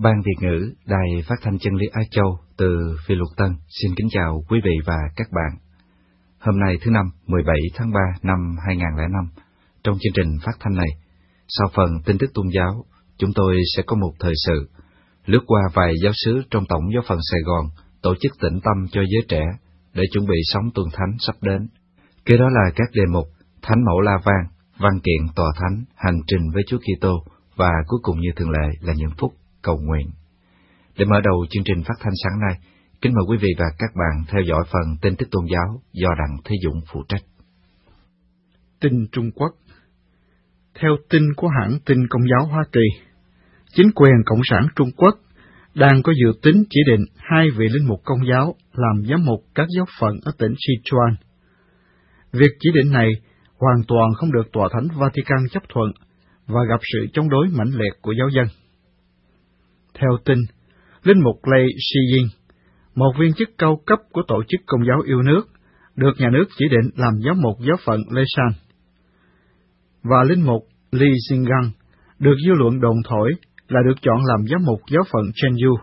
Ban Việt ngữ, Đài Phát thanh Chân lý Á Châu từ Phi Luật Tân xin kính chào quý vị và các bạn. Hôm nay thứ Năm, 17 tháng 3 năm 2005, trong chương trình phát thanh này, sau phần tin tức tôn giáo, chúng tôi sẽ có một thời sự, lướt qua vài giáo xứ trong Tổng giáo phận Sài Gòn, tổ chức tĩnh tâm cho giới trẻ để chuẩn bị sống tuần thánh sắp đến. Kế đó là các đề mục Thánh mẫu La Vang, văn kiện tòa thánh, hành trình với Chúa Kitô và cuối cùng như thường lệ là những phút cầu nguyện. Để mở đầu chương trình phát thanh sáng nay, kính mời quý vị và các bạn theo dõi phần tin tức tôn giáo do Đặng Thế Dũng phụ trách. Tin Trung Quốc. Theo tin của hãng tin Công giáo Hoa Kỳ, chính quyền Cộng sản Trung Quốc đang có dự tính chỉ định 2 vị linh mục Công giáo làm giám mục các giáo phận ở tỉnh Sichuan. Việc chỉ định này hoàn toàn không được Tòa Thánh Vatican chấp thuận và gặp sự chống đối mãnh liệt của giáo dân. Theo tin, linh mục Lei Shiying, một viên chức cao cấp của Tổ chức Công giáo yêu nước, được nhà nước chỉ định làm giám mục giáo phận Leshan, và linh mục Li Xingang được dư luận đồn thổi là được chọn làm giám mục giáo phận Chengdu.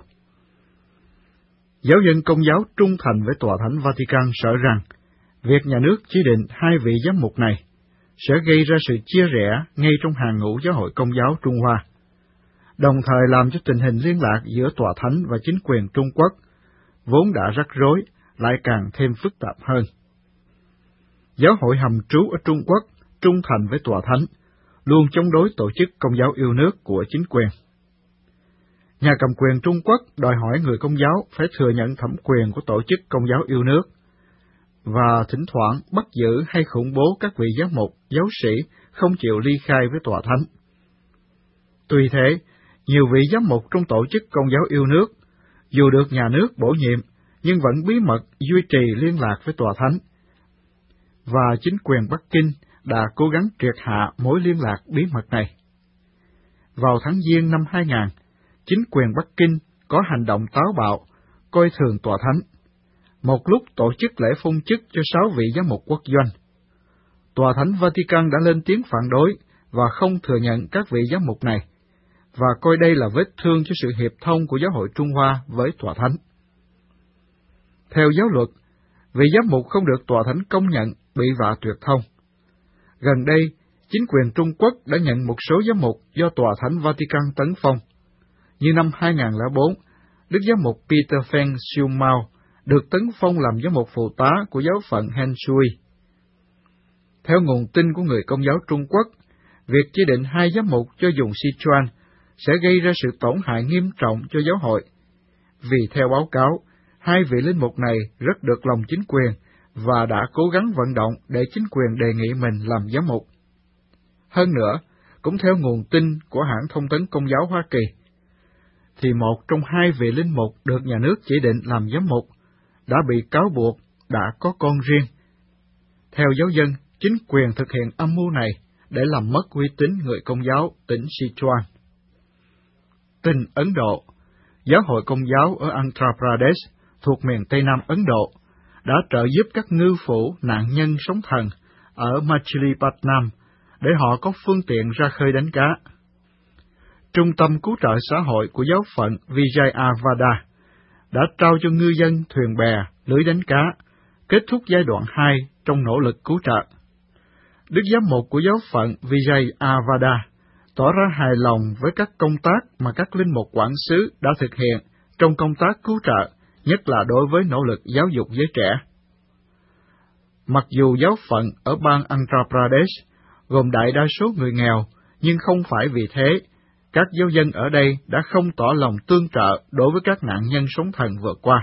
Giáo dân Công giáo trung thành với Tòa Thánh Vatican sợ rằng việc nhà nước chỉ định 2 vị giám mục này sẽ gây ra sự chia rẽ ngay trong hàng ngũ giáo hội Công giáo Trung Hoa, đồng thời làm cho tình hình liên lạc giữa Tòa Thánh và chính quyền Trung Quốc, vốn đã rắc rối, lại càng thêm phức tạp hơn. Giáo hội hầm trú ở Trung Quốc trung thành với Tòa Thánh, luôn chống đối Tổ chức Công giáo yêu nước của chính quyền. Nhà cầm quyền Trung Quốc đòi hỏi người Công giáo phải thừa nhận thẩm quyền của Tổ chức Công giáo yêu nước, và thỉnh thoảng bắt giữ hay khủng bố các vị giám mục, giáo sĩ không chịu ly khai với Tòa Thánh. Tuy thế, nhiều vị giám mục trong Tổ chức Công giáo yêu nước, dù được nhà nước bổ nhiệm, nhưng vẫn bí mật duy trì liên lạc với Tòa Thánh, và chính quyền Bắc Kinh đã cố gắng triệt hạ mối liên lạc bí mật này. Vào tháng Giêng năm 2000, chính quyền Bắc Kinh có hành động táo bạo, coi thường Tòa Thánh. Một lúc tổ chức lễ phong chức cho 6 vị giám mục quốc doanh. Tòa Thánh Vatican đã lên tiếng phản đối và không thừa nhận các vị giám mục này, và coi đây là vết thương cho sự hiệp thông của giáo hội Trung Hoa với Tòa Thánh. Theo giáo luật, vị giám mục không được Tòa Thánh công nhận bị vạ tuyệt thông. Gần đây, chính quyền Trung Quốc đã nhận một số giám mục do Tòa Thánh Vatican tấn phong. Như năm 2004, Đức Giám mục Peter Feng Xiumao được tấn phong làm giám mục phụ tá của giáo phận Henshui. Theo nguồn tin của người Công giáo Trung Quốc, việc chỉ định 2 giám mục cho vùng Sichuan sẽ gây ra sự tổn hại nghiêm trọng cho giáo hội, vì theo báo cáo, 2 vị linh mục này rất được lòng chính quyền và đã cố gắng vận động để chính quyền đề nghị mình làm giám mục. Hơn nữa, cũng theo nguồn tin của hãng thông tấn Công giáo Hoa Kỳ, thì một trong 2 vị linh mục được nhà nước chỉ định làm giám mục đã bị cáo buộc đã có con riêng. Theo giáo dân, chính quyền thực hiện âm mưu này để làm mất uy tín người Công giáo tỉnh Sichuan. Tin Ấn Độ. Giáo hội Công giáo ở Andhra Pradesh thuộc miền Tây Nam Ấn Độ đã trợ giúp các ngư phủ nạn nhân sóng thần ở Machilipatnam để họ có phương tiện ra khơi đánh cá. Trung tâm cứu trợ xã hội của giáo phận Vijayavada đã trao cho ngư dân thuyền bè, lưới đánh cá, kết thúc giai đoạn 2 trong nỗ lực cứu trợ. Đức giám mục của giáo phận Vijayavada tỏ ra hài lòng với các công tác mà các linh mục quản xứ đã thực hiện trong công tác cứu trợ, nhất là đối với nỗ lực giáo dục giới trẻ. Mặc dù giáo phận ở bang Andhra Pradesh gồm đại đa số người nghèo, nhưng không phải vì thế, các giáo dân ở đây đã không tỏ lòng tương trợ đối với các nạn nhân sóng thần vừa qua.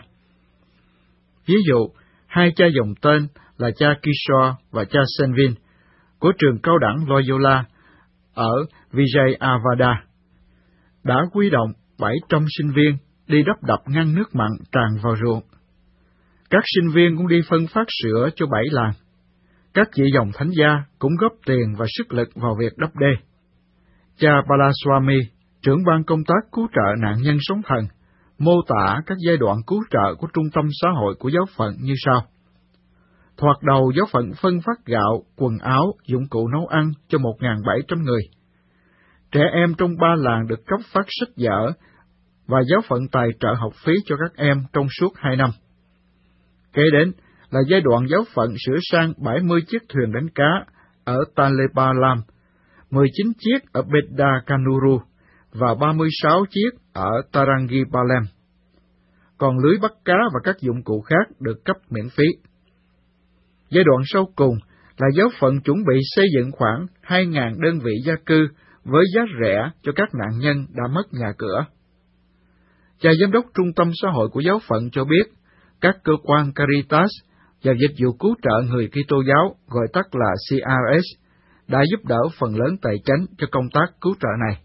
Ví dụ, 2 cha dòng tên là cha Kishore và cha Senvin của trường cao đẳng Loyola ở Vijayavada đã huy động 700 sinh viên đi đắp đập ngăn nước mặn tràn vào ruộng. Các sinh viên cũng đi phân phát sữa cho 7 làng. Các vị dòng thánh gia cũng góp tiền và sức lực vào việc đắp đê. Cha Balaswamy, trưởng ban công tác cứu trợ nạn nhân sóng thần, mô tả các giai đoạn cứu trợ của trung tâm xã hội của giáo phận như sau. Thoạt đầu, giáo phận phân phát gạo, quần áo, dụng cụ nấu ăn cho 1.700 người. Trẻ em trong 3 làng được cấp phát sách vở và giáo phận tài trợ học phí cho các em trong suốt 2 năm. Kế đến là giai đoạn giáo phận sửa sang 70 chiếc thuyền đánh cá ở Talepalam, 19 chiếc ở Bedakanuru và 36 chiếc ở Tarangipalem. Còn lưới bắt cá và các dụng cụ khác được cấp miễn phí. Giai đoạn sau cùng là giáo phận chuẩn bị xây dựng khoảng 2.000 đơn vị gia cư với giá rẻ cho các nạn nhân đã mất nhà cửa. Cha giám đốc trung tâm xã hội của giáo phận cho biết, các cơ quan Caritas và dịch vụ cứu trợ người Kitô giáo, gọi tắt là CRS, đã giúp đỡ phần lớn tài chánh cho công tác cứu trợ này.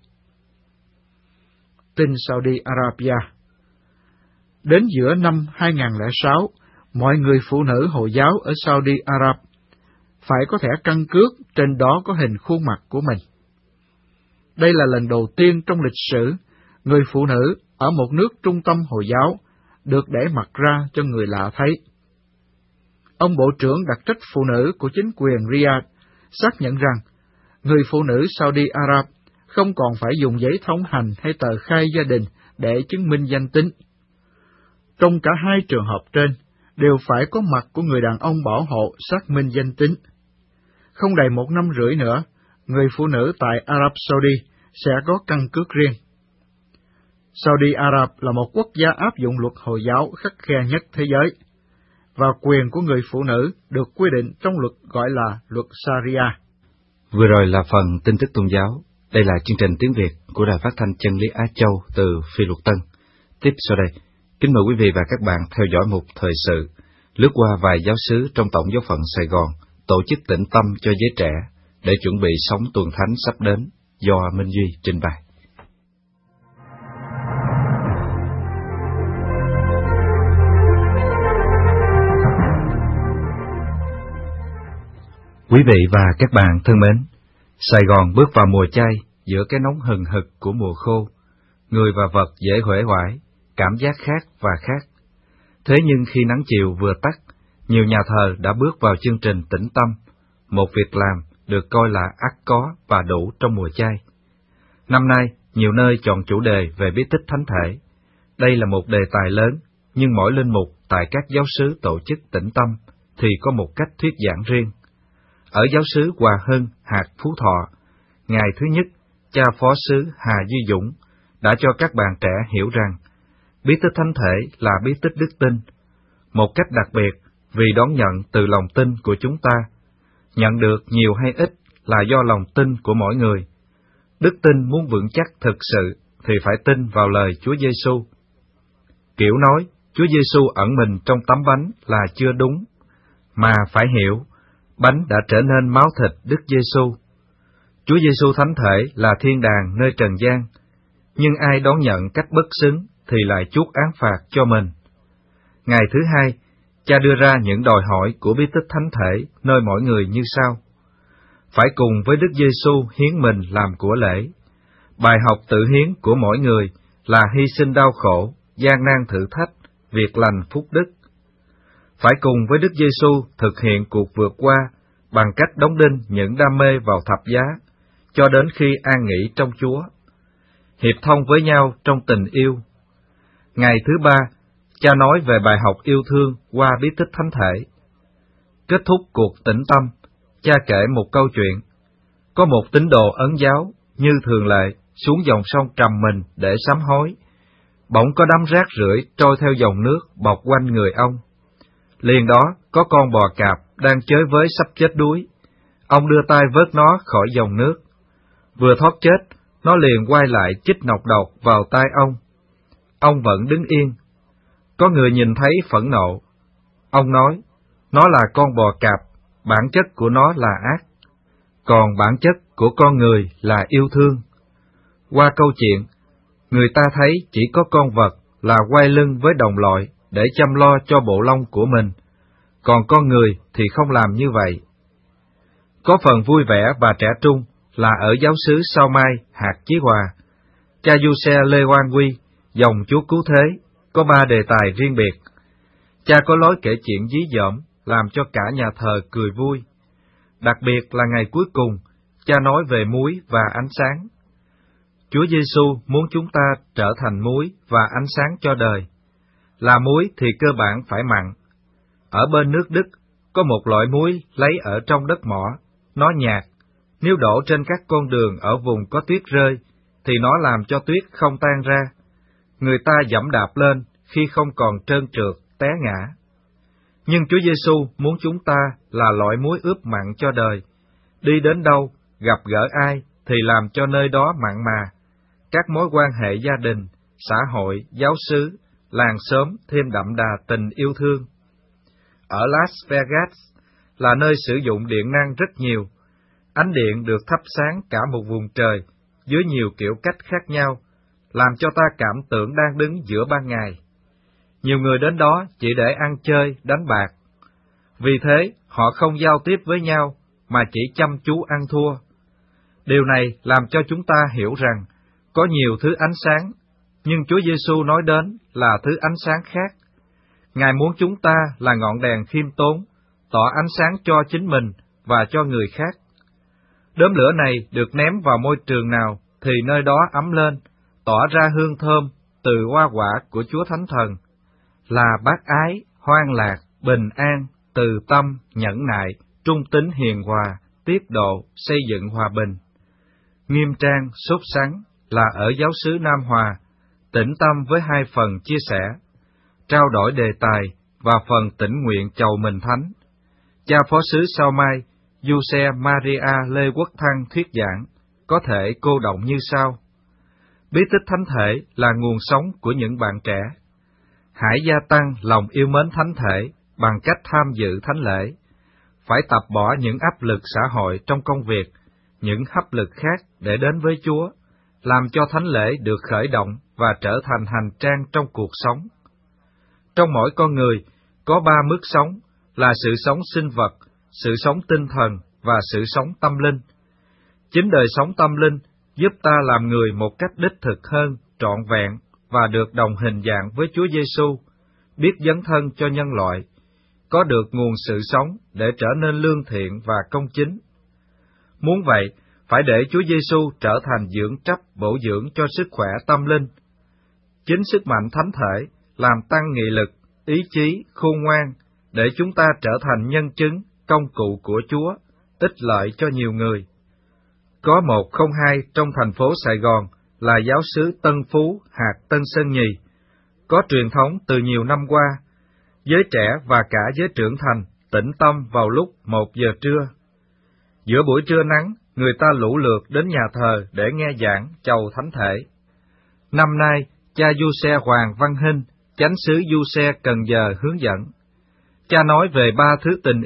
Tin Saudi Arabia. Đến giữa năm 2006, mọi người phụ nữ Hồi giáo ở Saudi Arab phải có thẻ căn cước, trên đó có hình khuôn mặt của mình. Đây là lần đầu tiên trong lịch sử, người phụ nữ ở một nước trung tâm Hồi giáo được để mặt ra cho người lạ thấy. Ông Bộ trưởng đặc trách phụ nữ của chính quyền Riyadh xác nhận rằng, người phụ nữ Saudi Arab không còn phải dùng giấy thông hành hay tờ khai gia đình để chứng minh danh tính. Trong cả hai trường hợp trên, đều phải có mặt của người đàn ông bảo hộ xác minh danh tính. Không đầy 1 năm rưỡi nữa, người phụ nữ tại Arab Saudi sẽ có căn cước riêng. Saudi Arab là một quốc gia áp dụng luật Hồi giáo khắt khe nhất thế giới, và quyền của người phụ nữ được quy định trong luật gọi là luật Sharia. Vừa rồi là phần tin tức tôn giáo. Đây là chương trình tiếng Việt của Đài Phát thanh Chân lý Á Châu từ Phi Luật Tân. Tiếp sau đây, kính mời quý vị và các bạn theo dõi mục thời sự, lướt qua vài giáo xứ trong Tổng giáo phận Sài Gòn tổ chức tĩnh tâm cho giới trẻ để chuẩn bị sống tuần thánh sắp đến, do Minh Duy trình bày. Quý vị và các bạn thân mến, Sài Gòn bước vào mùa chay giữa cái nóng hừng hực của mùa khô. Người và vật dễ huể hoại, cảm giác khác và khác. Thế nhưng khi nắng chiều vừa tắt, nhiều nhà thờ đã bước vào chương trình tĩnh tâm, một việc làm được coi là ắt có và đủ trong mùa chay. Năm nay, nhiều nơi chọn chủ đề về bí tích thánh thể. Đây là một đề tài lớn, nhưng mỗi linh mục tại các giáo xứ tổ chức tĩnh tâm thì có một cách thuyết giảng riêng. Ở giáo xứ Hòa Hưng, hạt Phú Thọ, ngày thứ nhất, cha phó xứ Hà Duy Dũng đã cho các bạn trẻ hiểu rằng bí tích thánh thể là bí tích đức tin, một cách đặc biệt vì đón nhận từ lòng tin của chúng ta. Nhận được nhiều hay ít là do lòng tin của mỗi người. Đức tin muốn vững chắc thực sự thì phải tin vào lời Chúa Giêsu. Kiểu nói Chúa Giêsu ẩn mình trong tấm bánh là chưa đúng, mà phải hiểu bánh đã trở nên máu thịt Đức Giêsu. Chúa Giêsu thánh thể là thiên đàng nơi trần gian, nhưng ai đón nhận cách bất xứng thì lại chuốc án phạt cho mình. Ngày thứ hai, cha đưa ra những đòi hỏi của bí tích thánh thể nơi mỗi người như sau: phải cùng với Đức Giêsu hiến mình làm của lễ. Bài học tự hiến của mỗi người là hy sinh đau khổ, gian nan thử thách, việc lành phúc đức. Phải cùng với Đức Giêsu thực hiện cuộc vượt qua bằng cách đóng đinh những đam mê vào thập giá, cho đến khi an nghỉ trong Chúa. Hiệp thông với nhau trong tình yêu. Ngày thứ ba, cha nói về bài học yêu thương qua bí tích thánh thể. Kết thúc cuộc tĩnh tâm, cha kể một câu chuyện. Có một tín đồ Ấn giáo, như thường lệ, xuống dòng sông trầm mình để sám hối. Bỗng có đám rác rưởi trôi theo dòng nước bọc quanh người ông. Liền đó có con bò cạp đang chới với sắp chết đuối. Ông đưa tay vớt nó khỏi dòng nước. Vừa thoát chết, nó liền quay lại chích nọc độc vào tay ông. Ông vẫn đứng yên. Có người nhìn thấy phẫn nộ. Ông nói, nó là con bò cạp, bản chất của nó là ác. Còn bản chất của con người là yêu thương. Qua câu chuyện, người ta thấy chỉ có con vật là quay lưng với đồng loại để chăm lo cho bộ lông của mình, còn con người thì không làm như vậy. Có phần vui vẻ và trẻ trung là ở giáo xứ Sao Mai, hạt Chí Hòa. Cha Du Xe Lê Quang Quy, dòng Chúa Cứu Thế, có 3 đề tài riêng biệt. Cha có lối kể chuyện dí dỏm, làm cho cả nhà thờ cười vui. Đặc biệt là ngày cuối cùng, cha nói về muối và ánh sáng. Chúa Giêsu muốn chúng ta trở thành muối và ánh sáng cho đời. Là muối thì cơ bản phải mặn. Ở bên nước Đức, có một loại muối lấy ở trong đất mỏ, nó nhạt. Nếu đổ trên các con đường ở vùng có tuyết rơi, thì nó làm cho tuyết không tan ra. Người ta giẫm đạp lên khi không còn trơn trượt, té ngã. Nhưng Chúa Giêsu muốn chúng ta là loại muối ướp mặn cho đời. Đi đến đâu, gặp gỡ ai, thì làm cho nơi đó mặn mà. Các mối quan hệ gia đình, xã hội, giáo xứ, làng xóm thêm đậm đà tình yêu thương. Ở Las Vegas là nơi sử dụng điện năng rất nhiều. Ánh điện được thắp sáng cả một vùng trời dưới nhiều kiểu cách khác nhau, làm cho ta cảm tưởng đang đứng giữa ban ngày. Nhiều người đến đó chỉ để ăn chơi, đánh bạc. Vì thế, họ không giao tiếp với nhau, mà chỉ chăm chú ăn thua. Điều này làm cho chúng ta hiểu rằng, có nhiều thứ ánh sáng, nhưng Chúa Giêsu nói đến là thứ ánh sáng khác. Ngài muốn chúng ta là ngọn đèn khiêm tốn, tỏ ánh sáng cho chính mình và cho người khác. Đốm lửa này được ném vào môi trường nào, thì nơi đó ấm lên, tỏa ra hương thơm từ hoa quả của Chúa Thánh Thần, là bác ái, hoan lạc, bình an, từ tâm, nhẫn nại, trung tín hiền hòa, tiếp độ, xây dựng hòa bình. Nghiêm trang, sốt sắng là ở giáo xứ Nam Hòa, tĩnh tâm với 2 phần chia sẻ, trao đổi đề tài và phần tĩnh nguyện chầu mình thánh. Cha phó sứ Sao Mai, Giuse Maria Lê Quốc Thăng thuyết giảng, có thể cô động như sau: Bí tích thánh thể là nguồn sống của những bạn trẻ. Hãy gia tăng lòng yêu mến thánh thể bằng cách tham dự thánh lễ. Phải tập bỏ những áp lực xã hội trong công việc, những áp lực khác để đến với Chúa, làm cho thánh lễ được khởi động và trở thành hành trang trong cuộc sống. Trong mỗi con người có 3 mức sống, là sự sống sinh vật, sự sống tinh thần và sự sống tâm linh. Chính đời sống tâm linh giúp ta làm người một cách đích thực hơn, trọn vẹn và được đồng hình dạng với Chúa Giêsu, biết dấn thân cho nhân loại, có được nguồn sự sống để trở nên lương thiện và công chính. Muốn vậy, phải để Chúa Giêsu trở thành dưỡng trách bổ dưỡng cho sức khỏe tâm linh. Chính sức mạnh thánh thể làm tăng nghị lực, ý chí, khôn ngoan, để chúng ta trở thành nhân chứng, công cụ của Chúa, ích lợi cho nhiều người. Có 102 trong thành phố Sài Gòn là giáo xứ Tân Phú, hạt Tân Sơn Nhì, có truyền thống từ nhiều năm qua. Giới trẻ và cả giới trưởng thành tĩnh tâm vào lúc 1 giờ trưa. Giữa buổi trưa nắng, người ta lũ lượt đến nhà thờ để nghe giảng chầu thánh thể. Năm nay, cha Giuse Hoàng Văn Hinh, chánh xứ Giuse Cần Giờ hướng dẫn. Cha nói về 3 thứ tình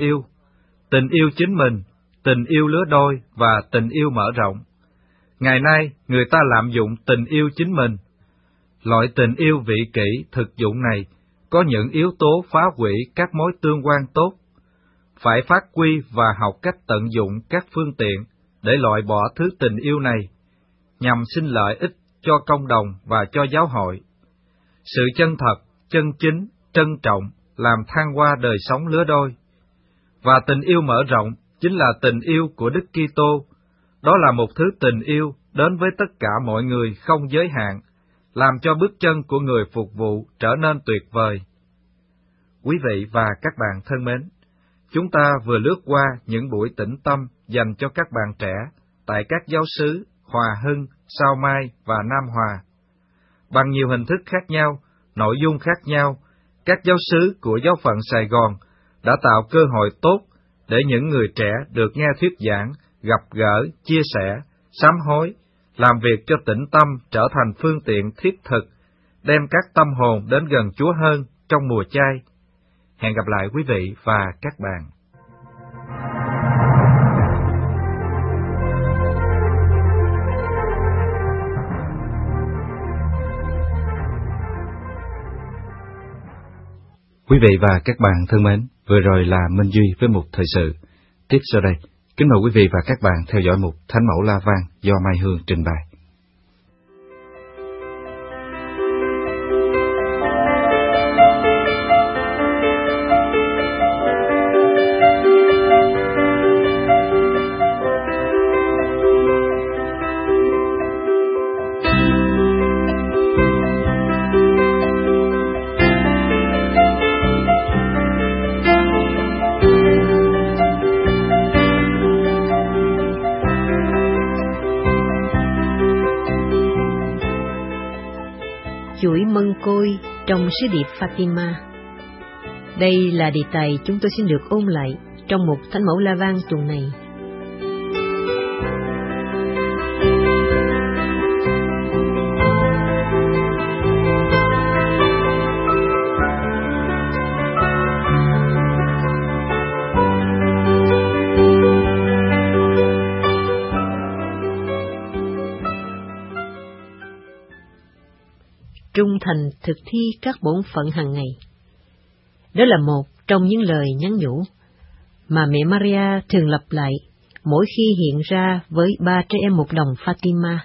yêu chính mình, tình yêu lứa đôi và tình yêu mở rộng. Ngày nay, người ta lạm dụng tình yêu chính mình. Loại tình yêu vị kỷ thực dụng này có những yếu tố phá hủy các mối tương quan tốt. Phải phát huy và học cách tận dụng các phương tiện để loại bỏ thứ tình yêu này, nhằm sinh lợi ích cho cộng đồng và cho giáo hội. Sự chân thật, chân chính, trân trọng làm thăng hoa đời sống lứa đôi. Và tình yêu mở rộng chính là tình yêu của Đức Kitô. Đó là một thứ tình yêu đến với tất cả mọi người không giới hạn, làm cho bước chân của người phục vụ trở nên tuyệt vời. Quý vị và các bạn thân mến, chúng ta vừa lướt qua những buổi tĩnh tâm dành cho các bạn trẻ tại các giáo xứ Hòa Hưng, Sao Mai và Nam Hòa. Bằng nhiều hình thức khác nhau, nội dung khác nhau, các giáo xứ của giáo phận Sài Gòn đã tạo cơ hội tốt để những người trẻ được nghe thuyết giảng, gặp gỡ, chia sẻ, sám hối, làm việc cho tĩnh tâm trở thành phương tiện thiết thực, đem các tâm hồn đến gần Chúa hơn trong mùa chay. Hẹn gặp lại quý vị và các bạn. Quý vị và các bạn thân mến, vừa rồi là Minh Duy với một thời sự. Tiếp sau đây, kính mời quý vị và các bạn theo dõi mục Thánh Mẫu La Vang do Mai Hương trình bày. chuỗi mân côi trong sứ điệp Fatima. Đây là đề tài chúng tôi xin được ôn lại trong một thánh mẫu la vang tuần này. Trung thành thực thi các bổn phận hàng ngày. Đó là một trong những lời nhắn nhủ mà mẹ Maria thường lặp lại mỗi khi hiện ra với ba trẻ em một đồng Fatima.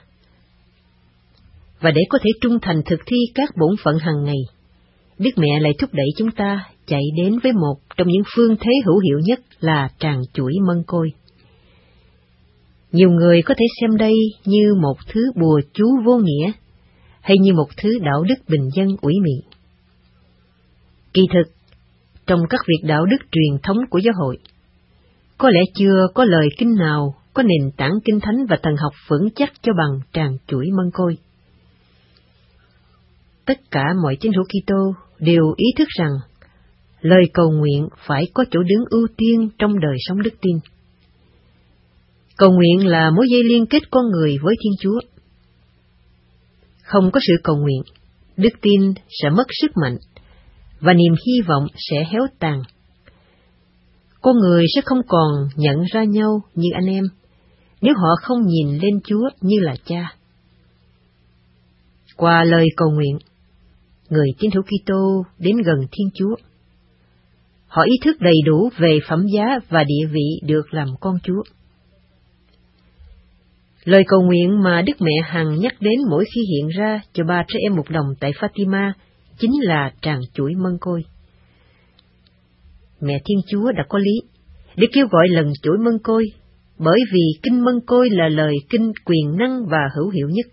Và để có thể trung thành thực thi các bổn phận hàng ngày, Đức Mẹ lại thúc đẩy chúng ta chạy đến với một trong những phương thế hữu hiệu nhất là tràng chuỗi mân côi. Nhiều người có thể xem đây như một thứ bùa chú vô nghĩa, hay như một thứ đạo đức bình dân ủy mị. Kỳ thực, trong các việc đạo đức truyền thống của giáo hội, có lẽ chưa có lời kinh nào có nền tảng kinh thánh và thần học vững chắc cho bằng tràng chuỗi mân côi. Tất cả mọi tín hữu Kitô đều ý thức rằng lời cầu nguyện phải có chỗ đứng ưu tiên trong đời sống đức tin. Cầu nguyện là mối dây liên kết con người với Thiên Chúa. Không có sự cầu nguyện, đức tin sẽ mất sức mạnh, và niềm hy vọng sẽ héo tàn. Con người sẽ không còn nhận ra nhau như anh em, nếu họ không nhìn lên Chúa như là Cha. Qua lời cầu nguyện, người tín hữu Kitô đến gần Thiên Chúa. Họ ý thức đầy đủ về phẩm giá và địa vị được làm con Chúa. Lời cầu nguyện mà Đức Mẹ hằng nhắc đến mỗi khi hiện ra cho ba trẻ em một đồng tại Fatima chính là tràng chuỗi mân côi. Mẹ Thiên Chúa đã có lý để kêu gọi lần chuỗi mân côi, bởi vì kinh mân côi là lời kinh quyền năng và hữu hiệu nhất.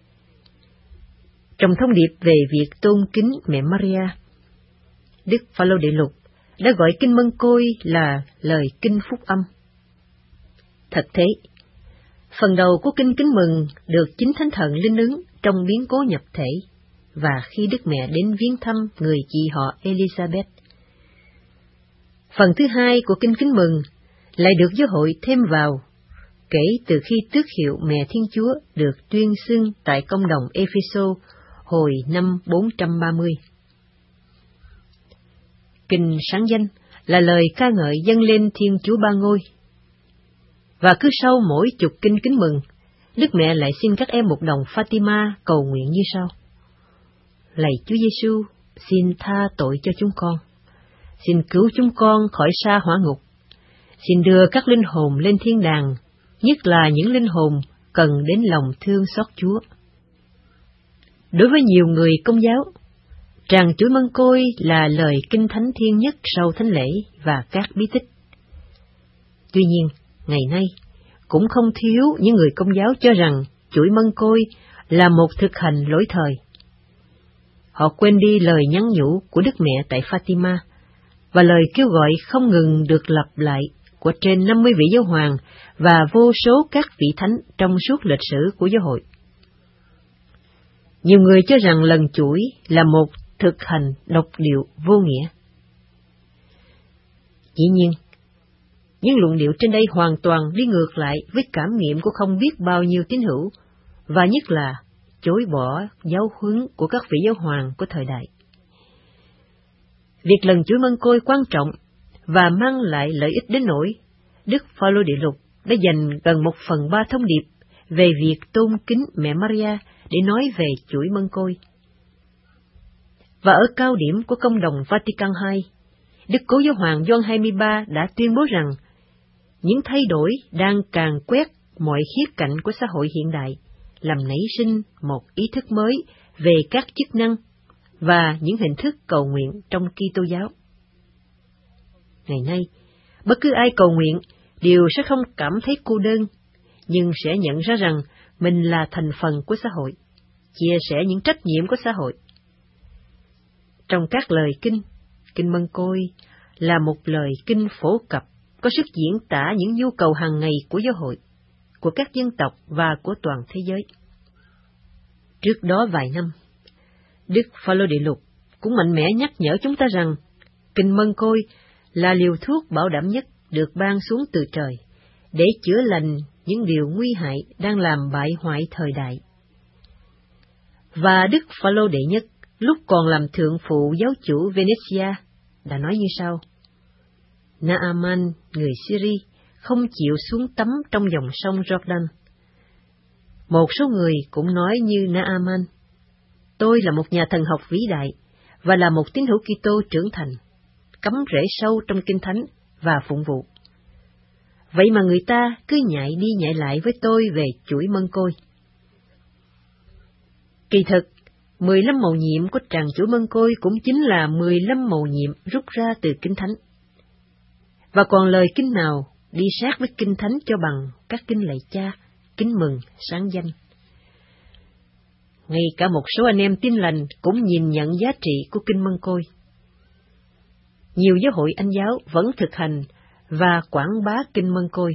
Trong thông điệp về việc tôn kính mẹ Maria, Đức Phaolô Đệ Lục đã gọi kinh mân côi là lời kinh phúc âm. Thật thế, phần đầu của kinh kính mừng được chính Thánh Thần linh ứng trong biến cố nhập thể, và khi Đức Mẹ đến viếng thăm người chị họ Elizabeth. Phần thứ hai của kinh kính mừng lại được giáo hội thêm vào, kể từ khi tước hiệu Mẹ Thiên Chúa được tuyên xưng tại công đồng Epheso hồi năm 430. Kinh sáng danh là lời ca ngợi dâng lên Thiên Chúa Ba Ngôi. Và cứ sau mỗi chục kinh kính mừng, Đức Mẹ lại xin các em một đồng Fatima cầu nguyện như sau: Lạy Chúa Giêsu, xin tha tội cho chúng con, xin cứu chúng con khỏi sa hỏa ngục, xin đưa các linh hồn lên thiên đàng, nhất là những linh hồn cần đến lòng thương xót Chúa. Đối với nhiều người Công giáo, tràng chuỗi mân côi là lời kinh thánh thiêng nhất sau thánh lễ và các bí tích. Tuy nhiên, ngày nay, cũng không thiếu những người Công giáo cho rằng chuỗi mân côi là một thực hành lỗi thời. Họ quên đi lời nhắn nhủ của Đức Mẹ tại Fatima và lời kêu gọi không ngừng được lặp lại của trên 50 vị giáo hoàng và vô số các vị thánh trong suốt lịch sử của giáo hội. Nhiều người cho rằng lần chuỗi là một thực hành độc điệu vô nghĩa. Dĩ nhiên, những luận điệu trên đây hoàn toàn đi ngược lại với cảm nghiệm của không biết bao nhiêu tín hữu, và nhất là chối bỏ giáo huấn của các vị giáo hoàng của thời đại. Việc lần chuỗi mân côi quan trọng và mang lại lợi ích đến nỗi Đức Phaolô Đệ Lục đã dành gần 1/3 thông điệp về việc tôn kính mẹ Maria để nói về chuỗi mân côi. Và ở cao điểm của công đồng Vatican II, Đức Cố Giáo hoàng Gioan 23 đã tuyên bố rằng những thay đổi đang càn quét mọi khía cạnh của xã hội hiện đại, làm nảy sinh một ý thức mới về các chức năng và những hình thức cầu nguyện trong Kitô giáo. Ngày nay, bất cứ ai cầu nguyện đều sẽ không cảm thấy cô đơn, nhưng sẽ nhận ra rằng mình là thành phần của xã hội, chia sẻ những trách nhiệm của xã hội. Trong các lời kinh mân côi là một lời kinh phổ cập có sức diễn tả những nhu cầu hàng ngày của giáo hội, của các dân tộc và của toàn thế giới. Trước đó vài năm, Đức Phaolô Đệ Lục cũng mạnh mẽ nhắc nhở chúng ta rằng kinh mân côi là liều thuốc bảo đảm nhất được ban xuống từ trời để chữa lành những điều nguy hại đang làm bại hoại thời đại. Và Đức Phaolô Đệ Nhất lúc còn làm thượng phụ giáo chủ Venecia đã nói như sau: Naaman người Syria không chịu xuống tắm trong dòng sông Jordan. Một số người cũng nói như Naaman: tôi là một nhà thần học vĩ đại và là một tín hữu Kitô trưởng thành, cắm rễ sâu trong kinh thánh và phụng vụ. Vậy mà người ta cứ nhại đi nhại lại với tôi về chuỗi mân côi. Kỳ thực, 15 mầu nhiệm của tràng chuỗi mân côi cũng chính là 15 mầu nhiệm rút ra từ kinh thánh. Và còn lời kinh nào đi sát với kinh thánh cho bằng các kinh lạy Cha, kính mừng, sáng danh. Ngay cả một số anh em tin lành cũng nhìn nhận giá trị của kinh mân côi. Nhiều giáo hội Anh giáo vẫn thực hành và quảng bá kinh mân côi.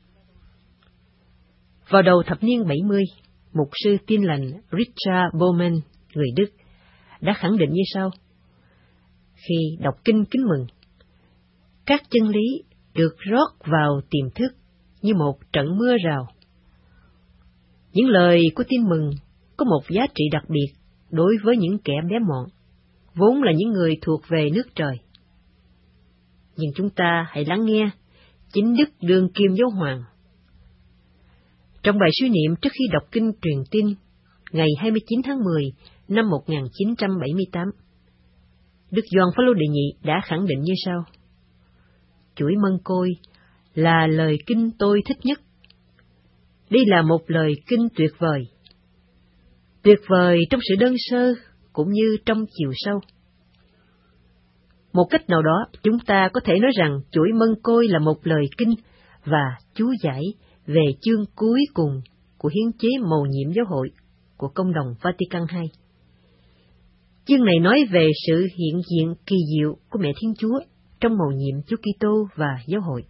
Vào đầu thập niên 70, mục sư tin lành Richard Bowman, người Đức, đã khẳng định như sau: khi đọc kinh kính mừng, các chân lý được rót vào tiềm thức như một trận mưa rào. Những lời của tin mừng có một giá trị đặc biệt đối với những kẻ bé mọn, vốn là những người thuộc về nước trời. Nhưng chúng ta hãy lắng nghe chính Đức Đương Kim Giáo Hoàng. Trong bài suy niệm trước khi đọc kinh truyền tin, ngày 29 tháng 10 năm 1978, Đức Gioan Phaolô Đệ Nhị đã khẳng định như sau: chuỗi mân côi là lời kinh tôi thích nhất. Đây là một lời kinh tuyệt vời trong sự đơn sơ cũng như trong chiều sâu. Một cách nào đó, chúng ta có thể nói rằng chuỗi mân côi là một lời kinh và chú giải về chương cuối cùng của hiến chế mầu nhiệm giáo hội của Công đồng Vatican II. Chương này nói về sự hiện diện kỳ diệu của Mẹ Thiên Chúa trong mầu nhiệm Chúa Kitô và giáo hội.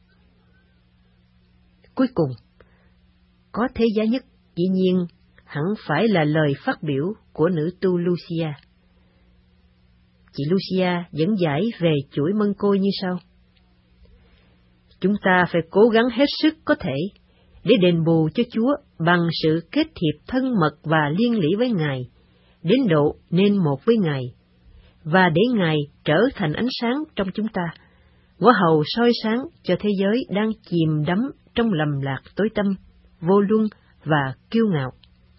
Cuối cùng, có thế giá nhất dĩ nhiên hẳn phải là lời phát biểu của nữ tu Lucia. Chị Lucia dẫn giải về chuỗi mân côi như sau: chúng ta phải cố gắng hết sức có thể để đền bù cho Chúa bằng sự kết hiệp thân mật và liên lỉ với Ngài, đến độ nên một với Ngài, và để Ngài trở thành ánh sáng trong chúng ta, ngõ hầu soi sáng cho thế giới đang chìm đắm trong lầm lạc tối tăm, vô luân và kiêu ngạo.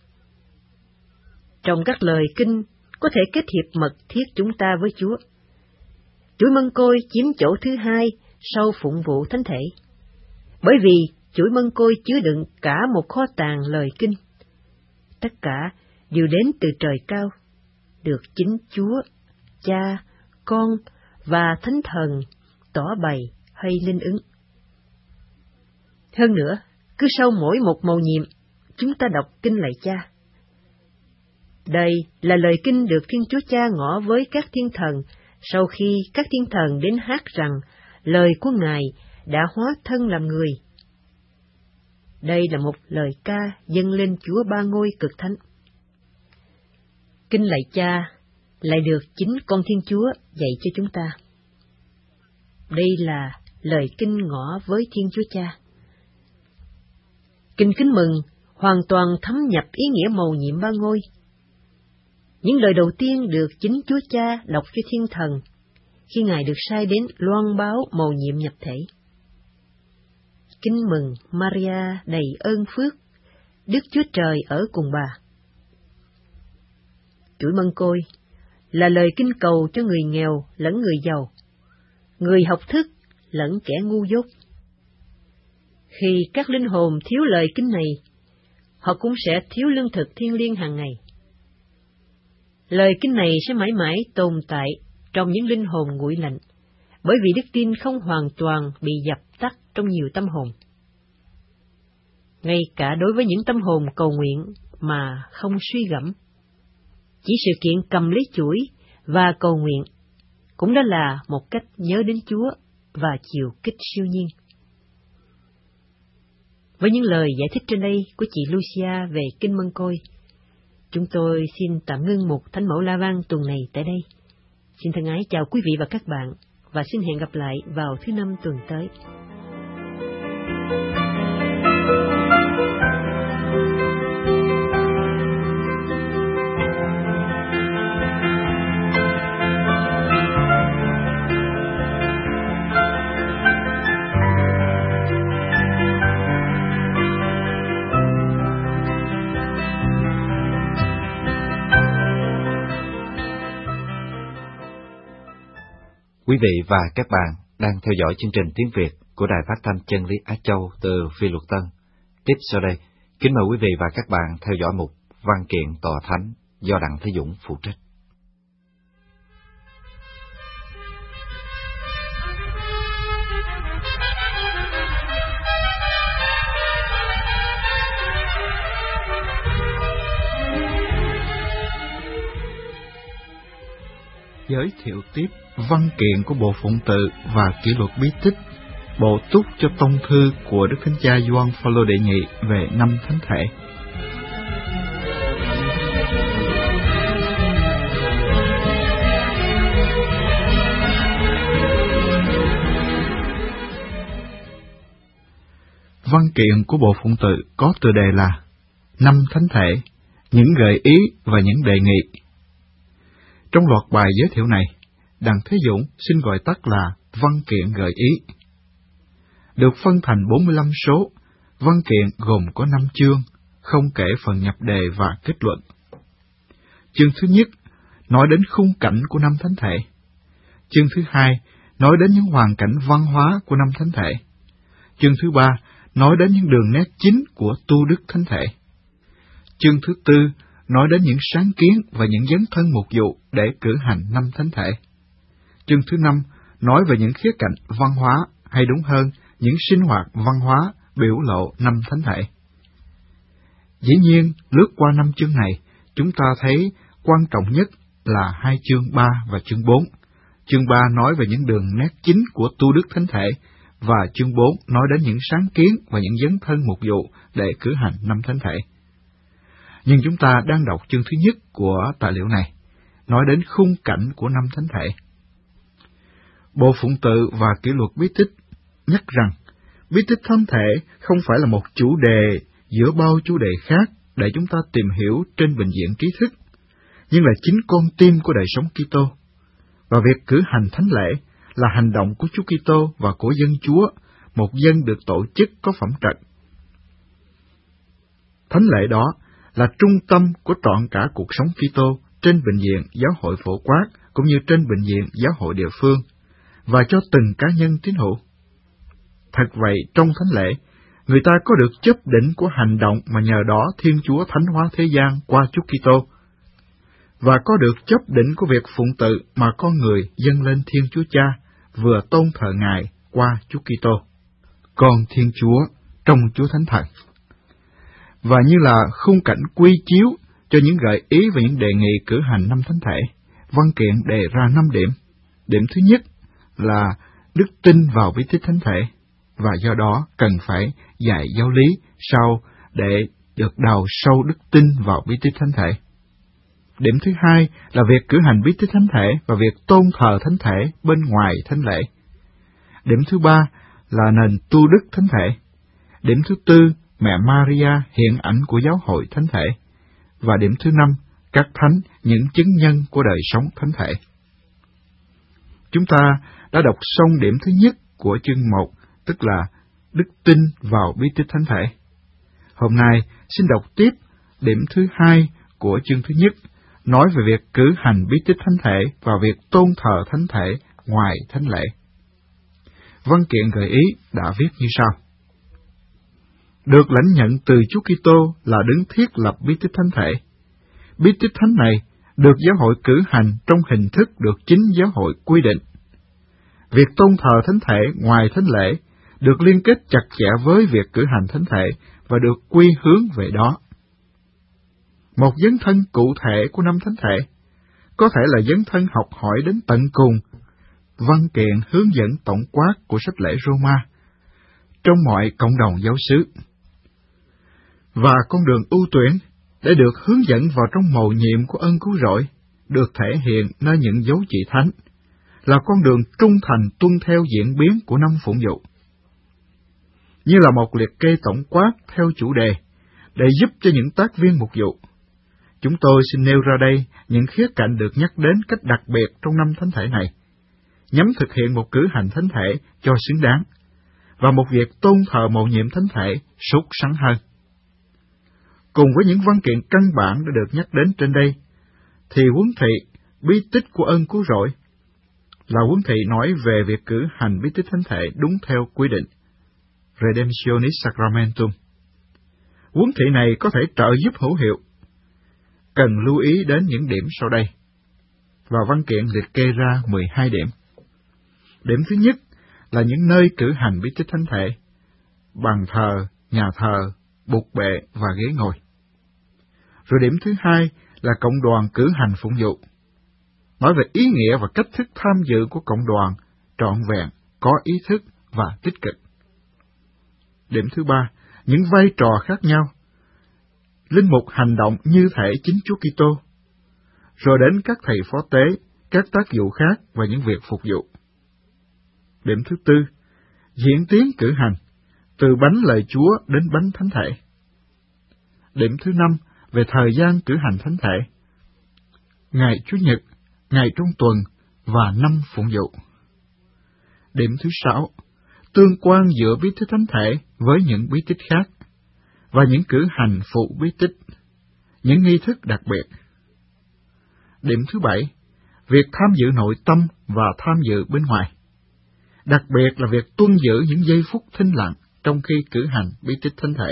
Trong các lời kinh có thể kết hiệp mật thiết chúng ta với Chúa. Chuỗi mân côi chiếm chỗ thứ hai sau phụng vụ thánh thể, bởi vì chuỗi mân côi chứa đựng cả một kho tàng lời kinh. Tất cả đều đến từ trời cao, được chính Chúa, Cha, Con và Thánh Thần tỏ bày hay linh ứng. Hơn nữa, cứ sau mỗi một mầu nhiệm, chúng ta đọc kinh lạy Cha. Đây là lời kinh được Thiên Chúa Cha ngỏ với các thiên thần sau khi các thiên thần đến hát rằng lời của Ngài đã hóa thân làm người. Đây là một lời ca dâng lên Chúa Ba Ngôi cực thánh. Kinh lạy Cha lại được chính con Thiên Chúa dạy cho chúng ta. Đây là lời kinh ngỏ với Thiên Chúa Cha. Kinh kính mừng hoàn toàn thấm nhập ý nghĩa mầu nhiệm Ba Ngôi. Những lời đầu tiên được chính Chúa Cha đọc cho thiên thần khi Ngài được sai đến loan báo mầu nhiệm nhập thể. Kính mừng Maria đầy ơn phước, Đức Chúa Trời ở cùng bà. Chuỗi mân côi là lời kinh cầu cho người nghèo lẫn người giàu, người học thức lẫn kẻ ngu dốt. Khi các linh hồn thiếu lời kinh này, họ cũng sẽ thiếu lương thực thiêng liêng hàng ngày. Lời kinh này sẽ mãi mãi tồn tại trong những linh hồn nguội lạnh, bởi vì đức tin không hoàn toàn bị dập tắt trong nhiều tâm hồn. Ngay cả đối với những tâm hồn cầu nguyện mà không suy gẫm, chỉ sự kiện cầm lấy chuỗi và cầu nguyện cũng đã là một cách nhớ đến Chúa và chiều kích siêu nhiên. Với những lời giải thích trên đây của chị Lucia về kinh mân côi, Chúng tôi xin tạm ngưng một Thánh mẫu La Vang tuần này tại đây. Xin thân ái chào quý vị và các bạn, và xin hẹn gặp lại vào thứ Năm tuần tới. Quý vị và các bạn đang theo dõi chương trình tiếng Việt của Đài Phát thanh Chân lý Á Châu từ Phi Luật Tân. Tiếp sau đây, kính mời quý vị và các bạn theo dõi mục Văn kiện Tòa Thánh do Đặng Thế Dũng phụ trách. Giới thiệu tiếp văn kiện của Bộ Phụng Tự và Kỷ luật Bí Tích, bổ túc cho tông thư của Đức Thánh Cha Gioan Phaolô đệ nhị về 5 thánh thể. Văn kiện của Bộ Phụng Tự có tựa đề là 5 thánh thể, những gợi ý và những đề nghị. Trong loạt bài giới thiệu này, Đặng Thế Dũng xin gọi tắt là văn kiện gợi ý. Được phân thành 45 số, văn kiện gồm có 5 chương, không kể phần nhập đề và kết luận. Chương thứ nhất nói đến khung cảnh của 5 thánh thể. Chương thứ hai nói đến những hoàn cảnh văn hóa của 5 thánh thể. Chương thứ ba nói đến những đường nét chính của tu đức thánh thể. Chương thứ tư nói đến những sáng kiến và những dấn thân mục vụ để cử hành 5 thánh thể. Chương thứ 5 nói về những khía cạnh văn hóa, hay đúng hơn, những sinh hoạt văn hóa biểu lộ 5 thánh thể. Dĩ nhiên, lướt qua 5 chương này, chúng ta thấy quan trọng nhất là 2 chương 3 và chương 4. Chương 3 nói về những đường nét chính của tu đức thánh thể, và chương 4 nói đến những sáng kiến và những dấn thân mục vụ để cử hành 5 thánh thể. Nhưng chúng ta đang đọc chương thứ nhất của tài liệu này, nói đến khung cảnh của 5 thánh thể. Bộ Phụng Tự và Kỷ luật Bí Tích nhắc rằng, bí tích thánh thể không phải là một chủ đề giữa bao chủ đề khác để chúng ta tìm hiểu trên bình diện trí thức, nhưng là chính con tim của đời sống Kitô. Và việc cử hành thánh lễ là hành động của Chúa Kitô và của dân Chúa, một dân được tổ chức có phẩm trật. Thánh lễ đó là trung tâm của trọn cả cuộc sống Kitô trên bình diện giáo hội phổ quát cũng như trên bình diện giáo hội địa phương, và cho từng cá nhân tín hữu. Thật vậy, trong thánh lễ, người ta có được chấp định của hành động mà nhờ đó Thiên Chúa thánh hóa thế gian qua Chúa Kitô, và có được chấp định của việc phụng tự mà con người dâng lên Thiên Chúa Cha, vừa tôn thờ Ngài qua Chúa Kitô, con Thiên Chúa trong Chúa Thánh Thần. Và như là khung cảnh quy chiếu cho những gợi ý và những đề nghị cử hành 5 thánh thể, văn kiện đề ra 5 điểm. Điểm thứ nhất là đức tin vào bí tích thánh thể, và do đó cần phải dạy giáo lý sau để được đào sâu đức tin vào bí tích thánh thể. Điểm thứ hai là việc cử hành bí tích thánh thể và việc tôn thờ thánh thể bên ngoài thánh lễ. Điểm thứ ba là nền tu đức thánh thể. Điểm thứ tư, mẹ Maria hiện ảnh của giáo hội thánh thể. Và điểm thứ năm, các thánh, những chứng nhân của đời sống thánh thể. Chúng ta đã đọc xong điểm thứ nhất của chương 1, tức là đức tin vào bí tích thánh thể. Hôm nay xin đọc tiếp điểm thứ hai của chương thứ nhất, nói về việc cử hành bí tích thánh thể và việc tôn thờ thánh thể ngoài thánh lễ. Văn kiện gợi ý đã viết như sau: được lãnh nhận từ Chúa Kitô là đấng thiết lập bí tích thánh thể. Bí tích thánh này được giáo hội cử hành trong hình thức được chính giáo hội quy định. Việc tôn thờ thánh thể ngoài thánh lễ được liên kết chặt chẽ với việc cử hành thánh thể và được quy hướng về đó. Một dấn thân cụ thể của 5 thánh thể, có thể là dấn thân học hỏi đến tận cùng, văn kiện hướng dẫn tổng quát của sách lễ Roma, trong mọi cộng đồng giáo xứ. Và con đường ưu tuyển để được hướng dẫn vào trong mầu nhiệm của ân cứu rỗi, được thể hiện nơi những dấu chỉ thánh, là con đường trung thành tuân theo diễn biến của năm phụng vụ. Như là một liệt kê tổng quát theo chủ đề, để giúp cho những tác viên mục vụ. Chúng tôi xin nêu ra đây những khía cạnh được nhắc đến cách đặc biệt trong năm thánh thể này, nhằm thực hiện một cử hành thánh thể cho xứng đáng, và một việc tôn thờ mầu nhiệm thánh thể sốt sắng hơn. Cùng với những văn kiện căn bản đã được nhắc đến trên đây, thì huấn thị bí tích của ân cứu rỗi là huấn thị nói về việc cử hành bí tích thánh thể đúng theo quy định Redemptionis Sacramentum. Huấn thị này có thể trợ giúp hữu hiệu. Cần lưu ý đến những điểm sau đây, và văn kiện liệt kê ra 12 điểm. Điểm thứ nhất là những nơi cử hành bí tích thánh thể: bàn thờ, nhà thờ, bục bệ và ghế ngồi. Rồi điểm thứ hai là cộng đoàn cử hành phụng vụ, nói về ý nghĩa và cách thức tham dự của cộng đoàn trọn vẹn, có ý thức và tích cực. Điểm thứ ba, những vai trò khác nhau, linh mục hành động như thể chính Chúa Kitô, rồi đến các thầy phó tế, các tác vụ khác và những việc phục vụ. Điểm thứ tư, diễn tiến cử hành, từ bánh lời Chúa đến bánh thánh thể. Điểm thứ năm, về thời gian cử hành thánh thể: ngày Chủ nhật, ngày trong tuần và năm phụng vụ. Điểm thứ sáu, tương quan giữa bí tích thánh thể với những bí tích khác, và những cử hành phụ bí tích, những nghi thức đặc biệt. Điểm thứ bảy, việc tham dự nội tâm và tham dự bên ngoài, đặc biệt là việc tuân giữ những giây phút thinh lặng trong khi cử hành bí tích thánh thể.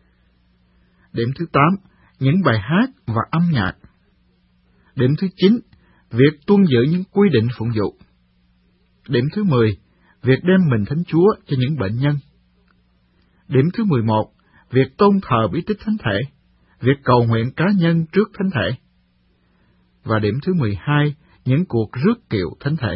Điểm thứ 8, những bài hát và âm nhạc. Điểm thứ 9, việc tuân giữ những quy định phụng vụ. Điểm thứ 10, việc đem mình thánh Chúa cho những bệnh nhân. Điểm thứ 11, việc tôn thờ bí tích thánh thể, việc cầu nguyện cá nhân trước thánh thể. Và điểm thứ 12, những cuộc rước kiệu thánh thể.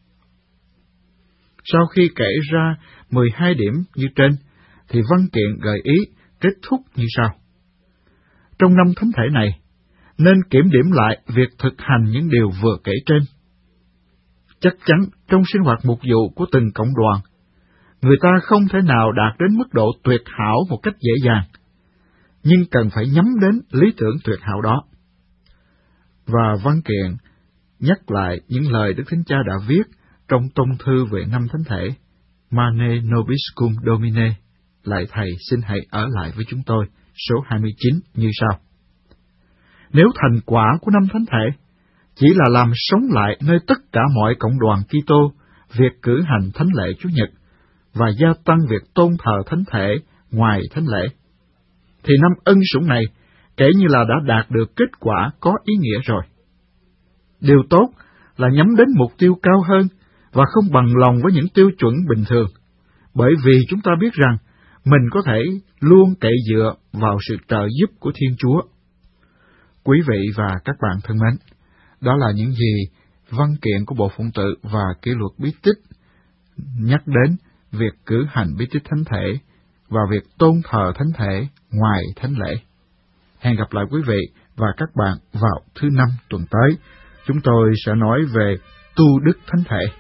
Sau khi kể ra 12 điểm như trên, thì văn kiện gợi ý kết thúc như sau. Trong năm thánh thể này, nên kiểm điểm lại việc thực hành những điều vừa kể trên. Chắc chắn trong sinh hoạt mục vụ của từng cộng đoàn, người ta không thể nào đạt đến mức độ tuyệt hảo một cách dễ dàng, nhưng cần phải nhắm đến lý tưởng tuyệt hảo đó. Và văn kiện nhắc lại những lời Đức Thánh Cha đã viết trong tông thư về năm thánh thể: Mane Nobiscum Domine, lại Thầy xin hãy ở lại với chúng tôi, số 29 như sau. Nếu thành quả của năm thánh thể chỉ là làm sống lại nơi tất cả mọi cộng đoàn Kitô việc cử hành thánh lễ Chủ nhật và gia tăng việc tôn thờ thánh thể ngoài thánh lễ, thì năm ân sủng này kể như là đã đạt được kết quả có ý nghĩa rồi. Điều tốt là nhắm đến mục tiêu cao hơn và không bằng lòng với những tiêu chuẩn bình thường, bởi vì chúng ta biết rằng mình có thể luôn cậy dựa vào sự trợ giúp của Thiên Chúa. Quý vị và các bạn thân mến, đó là những gì văn kiện của Bộ Phụng Tự và Kỷ luật bí tích nhắc đến việc cử hành bí tích thánh thể và việc tôn thờ thánh thể ngoài thánh lễ. Hẹn gặp lại quý vị và các bạn vào thứ Năm tuần tới. Chúng tôi sẽ nói về tu đức thánh thể.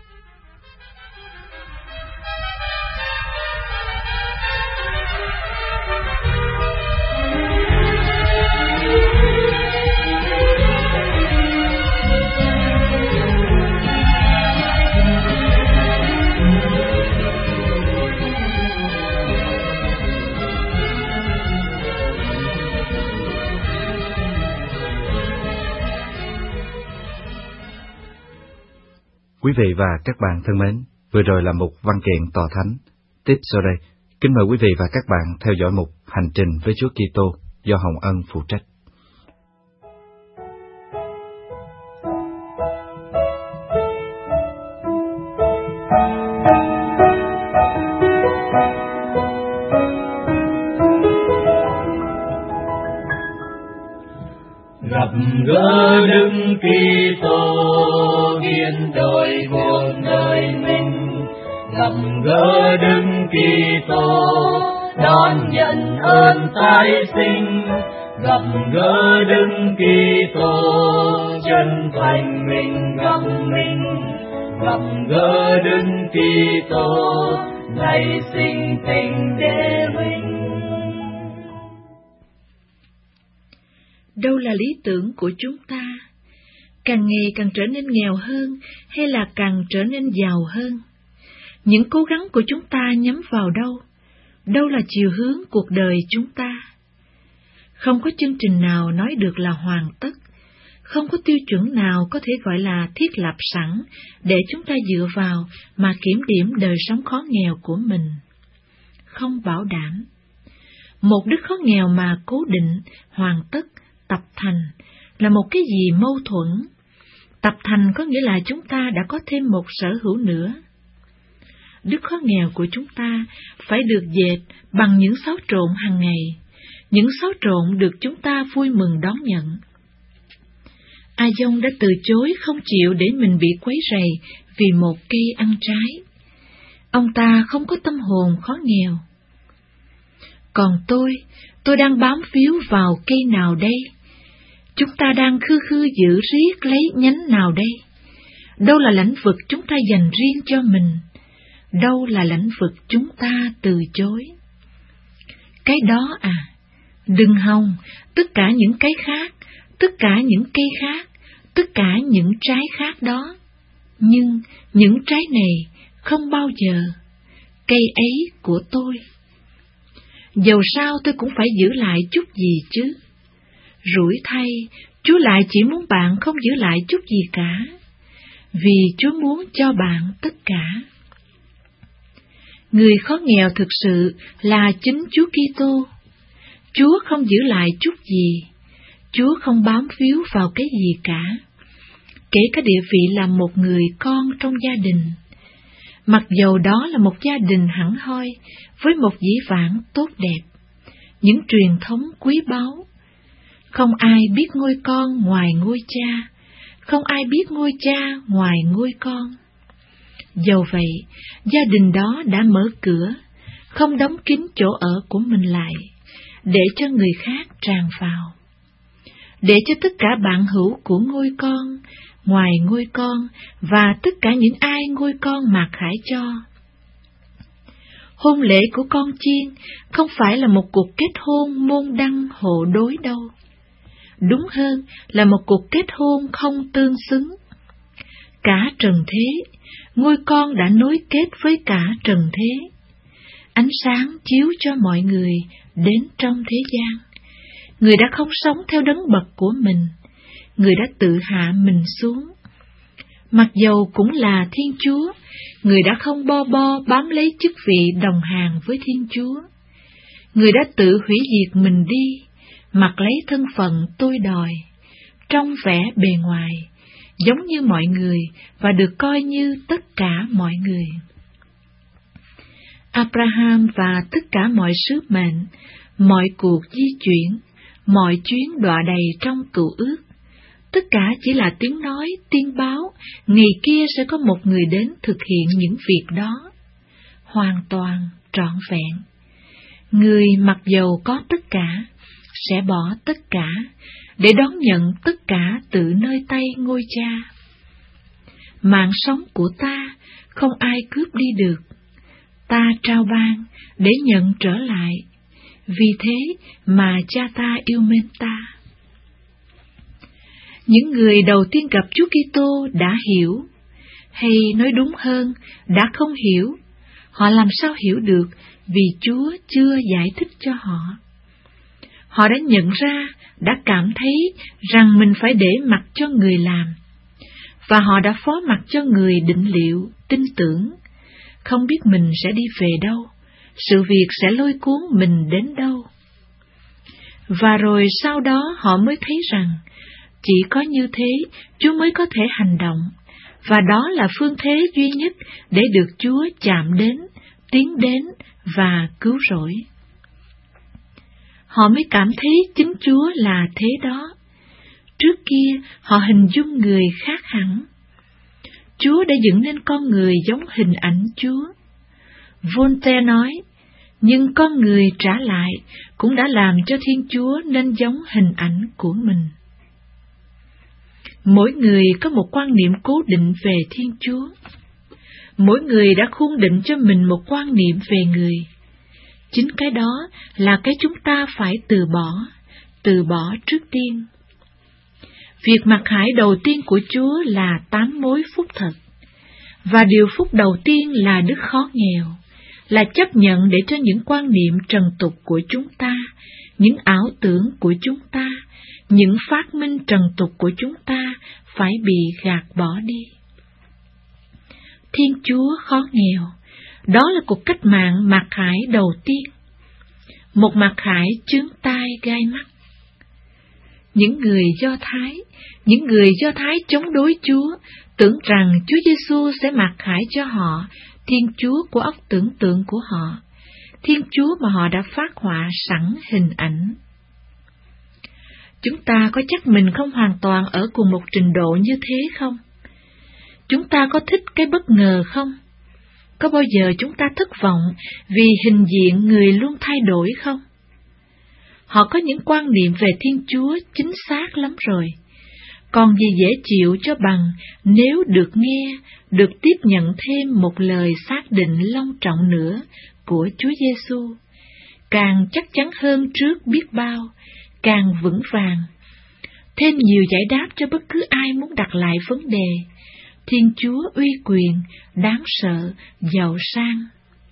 Quý vị và các bạn thân mến, vừa rồi là một văn kiện tòa thánh. Tiếp sau đây, kính mời quý vị và các bạn theo dõi mục Hành trình với Chúa Kitô do Hồng Ân phụ trách. Gặp gỡ Đức Kitô biến đổi cuộc đời mình, gặp gỡ Đức Kitô đón nhận ơn tái sinh, gặp gỡ Đức Kitô, chân thành mình gặp mình, gặp gỡ Đức Kitô, ngày sinh tình để mình. Đâu là lý tưởng của chúng ta? Càng ngày càng trở nên nghèo hơn hay là càng trở nên giàu hơn? Những cố gắng của chúng ta nhắm vào đâu? Đâu là chiều hướng cuộc đời chúng ta? Không có chương trình nào nói được là hoàn tất, không có tiêu chuẩn nào có thể gọi là thiết lập sẵn để chúng ta dựa vào mà kiểm điểm đời sống khó nghèo của mình. Không bảo đảm. Một đức khó nghèo mà cố định, hoàn tất, tập thành là một cái gì mâu thuẫn. Tập thành có nghĩa là chúng ta đã có thêm một sở hữu nữa. Đức khó nghèo của chúng ta phải được dệt bằng những xáo trộn hàng ngày, những xáo trộn được chúng ta vui mừng đón nhận. A Dông đã từ chối không chịu để mình bị quấy rầy vì một cây ăn trái. Ông ta không có tâm hồn khó nghèo. Còn tôi đang bám víu vào cây nào đây? Chúng ta đang khư khư giữ riết lấy nhánh nào đây? Đâu là lãnh vực chúng ta dành riêng cho mình? Đâu là lãnh vực chúng ta từ chối? Cái đó à? Đừng hòng, tất cả những cái khác, tất cả những cây khác, tất cả những trái khác đó. Nhưng những trái này không bao giờ, cây ấy của tôi. Dầu sao tôi cũng phải giữ lại chút gì chứ. Rủi thay, Chúa lại chỉ muốn bạn không giữ lại chút gì cả, vì Chúa muốn cho bạn tất cả. Người khó nghèo thực sự là chính Chúa Kitô. Chúa không giữ lại chút gì, Chúa không bám víu vào cái gì cả, kể cả địa vị là một người con trong gia đình. Mặc dầu đó là một gia đình hẳn hoi, với một dĩ vãng tốt đẹp, những truyền thống quý báu. Không ai biết ngôi con ngoài ngôi cha, không ai biết ngôi cha ngoài ngôi con. Dầu vậy, gia đình đó đã mở cửa, không đóng kín chỗ ở của mình lại, để cho người khác tràn vào. Để cho tất cả bạn hữu của ngôi con, ngoài ngôi con, và tất cả những ai ngôi con mặc khải cho. Hôn lễ của con chiên không phải là một cuộc kết hôn môn đăng hộ đối đâu. Đúng hơn là một cuộc kết hôn không tương xứng. Cả trần thế, ngôi con đã nối kết với cả trần thế. Ánh sáng chiếu cho mọi người đến trong thế gian. Người đã không sống theo đấng bậc của mình, người đã tự hạ mình xuống. Mặc dầu cũng là Thiên Chúa, người đã không bo bám lấy chức vị đồng hàng với Thiên Chúa. Người đã tự hủy diệt mình đi, mặc lấy thân phận tôi đòi, trong vẻ bề ngoài, giống như mọi người và được coi như tất cả mọi người. Abraham và tất cả mọi sứ mệnh, mọi cuộc di chuyển, mọi chuyến đọa đầy trong cựu ước, tất cả chỉ là tiếng nói, tiên báo, ngày kia sẽ có một người đến thực hiện những việc đó, hoàn toàn, trọn vẹn. Người mặc dầu có tất cả, sẽ bỏ tất cả, để đón nhận tất cả từ nơi tay ngôi cha. Mạng sống của ta không ai cướp đi được, ta trao ban để nhận trở lại, vì thế mà cha ta yêu mến ta. Những người đầu tiên gặp Chúa Kitô đã hiểu, hay nói đúng hơn, đã không hiểu. Họ làm sao hiểu được vì Chúa chưa giải thích cho họ. Họ đã nhận ra, đã cảm thấy rằng mình phải để mặc cho người làm, và họ đã phó mặc cho người định liệu, tin tưởng, không biết mình sẽ đi về đâu, sự việc sẽ lôi cuốn mình đến đâu. Và rồi sau đó họ mới thấy rằng, chỉ có như thế Chúa mới có thể hành động, và đó là phương thế duy nhất để được Chúa chạm đến, tiến đến và cứu rỗi. Họ mới cảm thấy chính Chúa là thế đó. Trước kia họ hình dung người khác hẳn. Chúa đã dựng nên con người giống hình ảnh Chúa. Voltaire nói, nhưng con người trả lại cũng đã làm cho Thiên Chúa nên giống hình ảnh của mình. Mỗi người có một quan niệm cố định về Thiên Chúa. Mỗi người đã khuôn định cho mình một quan niệm về người. Chính cái đó là cái chúng ta phải từ bỏ trước tiên. Việc mặc khải đầu tiên của Chúa là 8 mối phúc thật. Và điều phúc đầu tiên là đức khó nghèo, là chấp nhận để cho những quan niệm trần tục của chúng ta, những ảo tưởng của chúng ta, những phát minh trần tục của chúng ta phải bị gạt bỏ đi. Thiên Chúa khó nghèo, đó là cuộc cách mạng mặc khải đầu tiên. Một mặc khải chướng tai gai mắt. Những người Do Thái chống đối Chúa, tưởng rằng Chúa Giêsu sẽ mặc khải cho họ Thiên Chúa của óc tưởng tượng của họ, Thiên Chúa mà họ đã phác họa sẵn hình ảnh. Chúng ta có chắc mình không hoàn toàn ở cùng một trình độ như thế không? Chúng ta có thích cái bất ngờ không? Có bao giờ chúng ta thất vọng vì hình diện người luôn thay đổi không? Họ có những quan niệm về Thiên Chúa chính xác lắm rồi. Còn gì dễ chịu cho bằng nếu được nghe, được tiếp nhận thêm một lời xác định long trọng nữa của Chúa Giêsu, càng chắc chắn hơn trước biết bao, càng vững vàng. Thêm nhiều giải đáp cho bất cứ ai muốn đặt lại vấn đề. Thiên Chúa uy quyền, đáng sợ, giàu sang.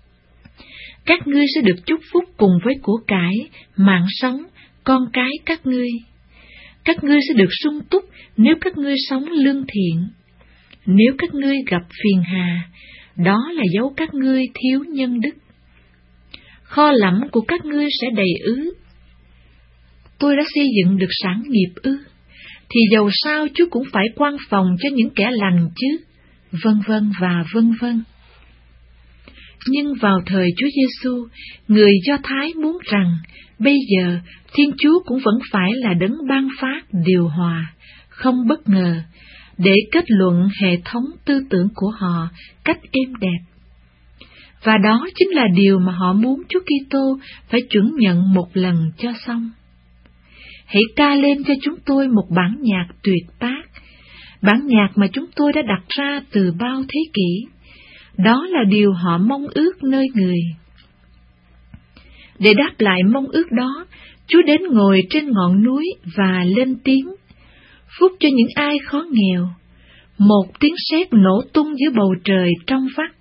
Các ngươi sẽ được chúc phúc cùng với của cải, mạng sống, con cái các ngươi. Các ngươi sẽ được sung túc nếu các ngươi sống lương thiện. Nếu các ngươi gặp phiền hà, đó là dấu các ngươi thiếu nhân đức. Kho lẫm của các ngươi sẽ đầy ứ. Tôi đã xây dựng được sản nghiệp ư? Thì dầu sao Chúa cũng phải quan phòng cho những kẻ lành chứ, vân vân và vân vân. Nhưng vào thời Chúa Giêsu, người Do Thái muốn rằng bây giờ Thiên Chúa cũng vẫn phải là đấng ban phát điều hòa, không bất ngờ, để kết luận hệ thống tư tưởng của họ cách êm đẹp. Và đó chính là điều mà họ muốn Chúa Kitô phải chuẩn nhận một lần cho xong. Hãy ca lên cho chúng tôi một bản nhạc tuyệt tác, bản nhạc mà chúng tôi đã đặt ra từ bao thế kỷ. Đó là điều họ mong ước nơi người. Để đáp lại mong ước đó, Chúa đến ngồi trên ngọn núi và lên tiếng, phúc cho những ai khó nghèo. Một tiếng sét nổ tung giữa bầu trời trong vắt.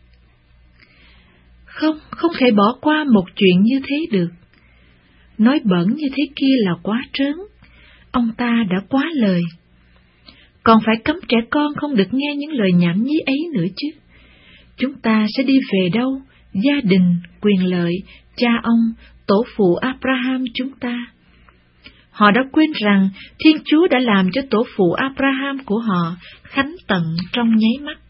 Không thể bỏ qua một chuyện như thế được. Nói bẩn như thế kia là quá trớn, ông ta đã quá lời. Còn phải cấm trẻ con không được nghe những lời nhảm nhí ấy nữa chứ. Chúng ta sẽ đi về đâu? Gia đình, quyền lợi, cha ông, tổ phụ Abraham chúng ta. Họ đã quên rằng Thiên Chúa đã làm cho tổ phụ Abraham của họ khánh tận trong nháy mắt.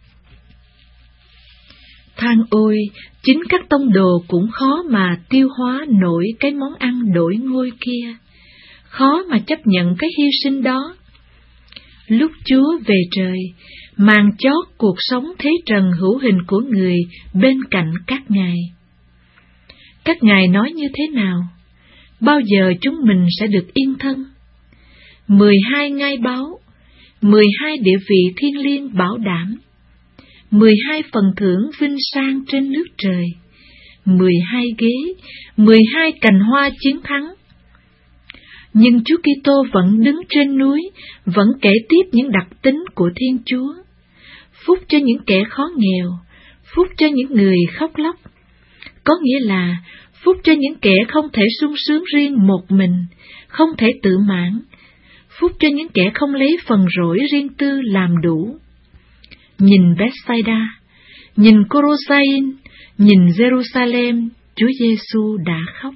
Than ôi, chính các tông đồ cũng khó mà tiêu hóa nổi cái món ăn đổi ngôi kia, khó mà chấp nhận cái hy sinh đó. Lúc Chúa về trời, màn chót cuộc sống thế trần hữu hình của người bên cạnh các ngài. Các ngài nói như thế nào? Bao giờ chúng mình sẽ được yên thân? 12 ngai báu, 12 địa vị thiêng liêng bảo đảm, 12 phần thưởng vinh sang trên nước trời, 12 ghế, 12 cành hoa chiến thắng. Nhưng Chúa Kitô vẫn đứng trên núi, vẫn kể tiếp những đặc tính của Thiên Chúa. Phúc cho những kẻ khó nghèo, phúc cho những người khóc lóc. Có nghĩa là phúc cho những kẻ không thể sung sướng riêng một mình, không thể tự mãn. Phúc cho những kẻ không lấy phần rỗi riêng tư làm đủ. Nhìn Bethsaida, nhìn Corosain, nhìn Jerusalem, Chúa Giêsu đã khóc.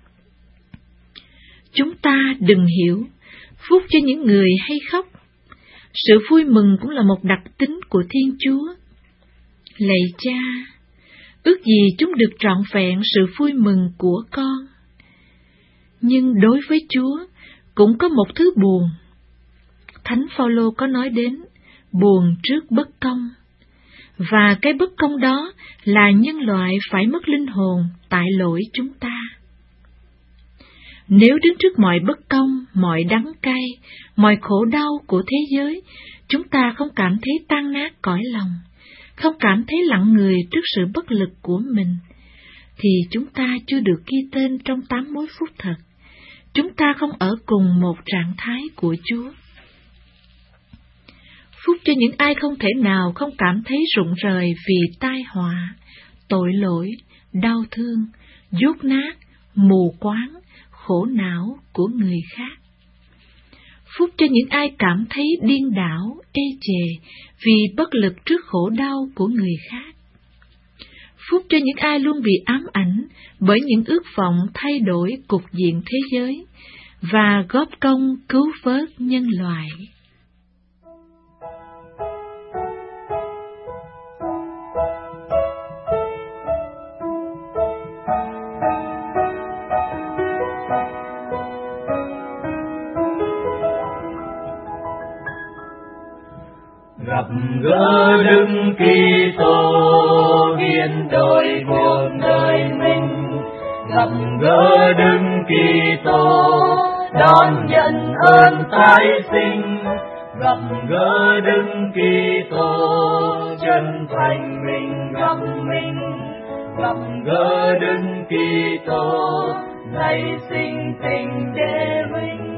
Chúng ta đừng hiểu, phúc cho những người hay khóc. Sự vui mừng cũng là một đặc tính của Thiên Chúa. Lạy Cha, ước gì chúng được trọn vẹn sự vui mừng của con. Nhưng đối với Chúa cũng có một thứ buồn. Thánh Phaolô có nói đến buồn trước bất công. Và cái bất công đó là nhân loại phải mất linh hồn tại lỗi chúng ta. Nếu đứng trước mọi bất công, mọi đắng cay, mọi khổ đau của thế giới, chúng ta không cảm thấy tan nát cõi lòng, không cảm thấy lặng người trước sự bất lực của mình, thì chúng ta chưa được ghi tên trong 8 mối phúc thật. Chúng ta không ở cùng một trạng thái của Chúa. Phúc cho những ai không thể nào không cảm thấy rụng rời vì tai họa, tội lỗi, đau thương, dốt nát, mù quáng, khổ não của người khác. Phúc cho những ai cảm thấy điên đảo, ê chề vì bất lực trước khổ đau của người khác. Phúc cho những ai luôn bị ám ảnh bởi những ước vọng thay đổi cục diện thế giới và góp công cứu vớt nhân loại. Gặp gỡ Đức Kitô biến đổi cuộc đời mình, gặp gỡ Đức Kitô đón nhận ơn tái sinh, gặp gỡ Đức Kitô chân thành mình gặp mình, gặp gỡ Đức Kitô nảy sinh tình đệ mình.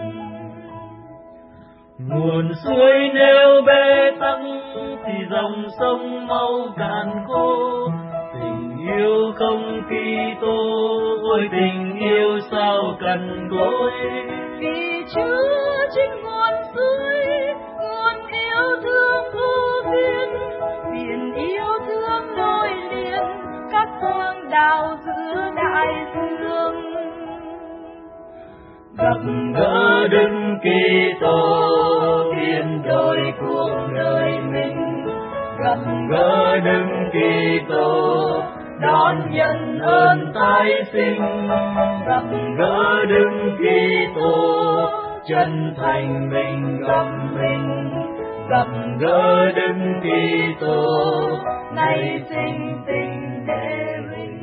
Nguồn suối nếu bế tắc thì dòng sông mau cạn khô. Tình yêu không Kitô, ôi tình yêu sao cằn cỗi. Vì Chúa chính nguồn suối, nguồn yêu thương vô biên, biển yêu thương nối liền các quang đảo giữa đại dương. Gặp gỡ Đức Kitô biến đổi cuộc đời mình, gặp gỡ Đức Kitô đón nhận ơn tái sinh, gặp gỡ Đức Kitô chân thành mình gặp mình, gặp gỡ Đức Kitô nảy sinh tình đệ mình.